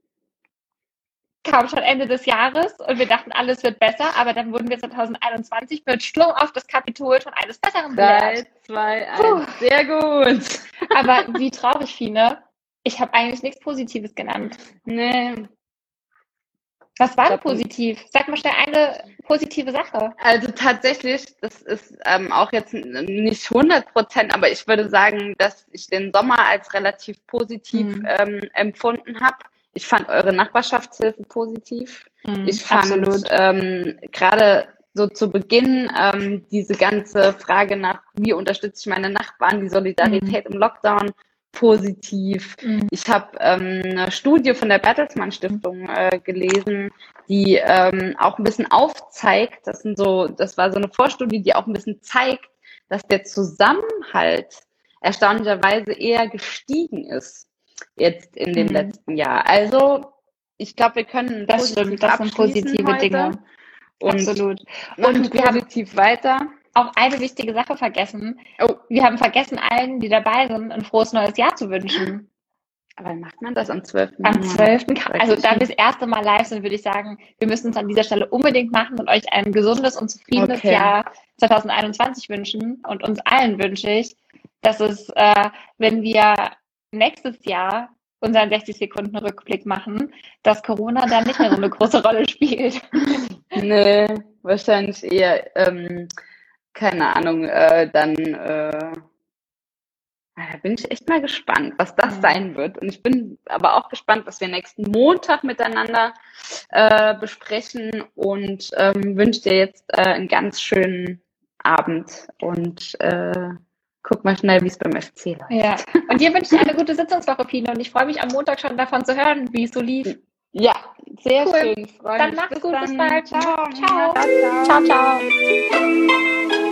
kam schon Ende des Jahres und wir dachten, alles wird besser, aber dann wurden wir zwanzig einundzwanzig mit Sturm auf das Kapitol von eines Besseren Drei, belehrt. zwei, Puh. eins. Sehr gut. Aber wie traurig, Fine, ich habe eigentlich nichts Positives genannt. Nee. Was war denn Ich glaub, positiv? Sag mal schnell eine positive Sache. Also tatsächlich, das ist ähm, auch jetzt n- nicht hundert Prozent, aber ich würde sagen, dass ich den Sommer als relativ positiv Mhm. ähm, empfunden habe. Ich fand eure Nachbarschaftshilfe positiv. Mhm, Ich fand absolut. ähm, gerade so zu Beginn ähm, diese ganze Frage nach, wie unterstütze ich meine Nachbarn, die Solidarität im Lockdown, positiv. Mhm. Ich habe ähm, eine Studie von der Bertelsmann Stiftung äh, gelesen, die ähm, auch ein bisschen aufzeigt, das sind so, das war so eine Vorstudie, die auch ein bisschen zeigt, dass der Zusammenhalt erstaunlicherweise eher gestiegen ist jetzt in dem Mhm. letzten Jahr. Also ich glaube, wir können Das stimmt, das sind positive heute Dinge. und Absolut. machen Und wir haben positiv weiter. auch eine wichtige Sache vergessen. Oh, Wir haben vergessen, allen, die dabei sind, ein frohes neues Jahr zu wünschen. aber macht man das am zwölften Am Januar? zwölften Ka- Also da wir das erste Mal live sind, würde ich sagen, wir müssen es an dieser Stelle unbedingt machen und euch ein gesundes und zufriedenes Okay. Jahr zwanzig einundzwanzig wünschen. Und uns allen wünsche ich, dass es, äh, wenn wir nächstes Jahr unseren sechzig Sekunden Rückblick machen, dass Corona dann nicht mehr so eine große Rolle spielt. Nee, wahrscheinlich eher, ähm, keine Ahnung, äh, dann, äh, da bin ich echt mal gespannt, was das Ja. sein wird. Und ich bin aber auch gespannt, was wir nächsten Montag miteinander äh, besprechen und ähm, wünsche dir jetzt äh, einen ganz schönen Abend und äh, guck mal schnell, wie es beim F C läuft. Ja. Und dir wünsche ich eine gute Sitzungswoche, Pino. Und ich freue mich am Montag schon davon zu hören, wie es so lief. Ja, sehr Cool. schön. Freue Dann mich. mach's Bis gut, bis dann. bald. Ciao. Ciao. Ciao, ciao. Ciao, ciao.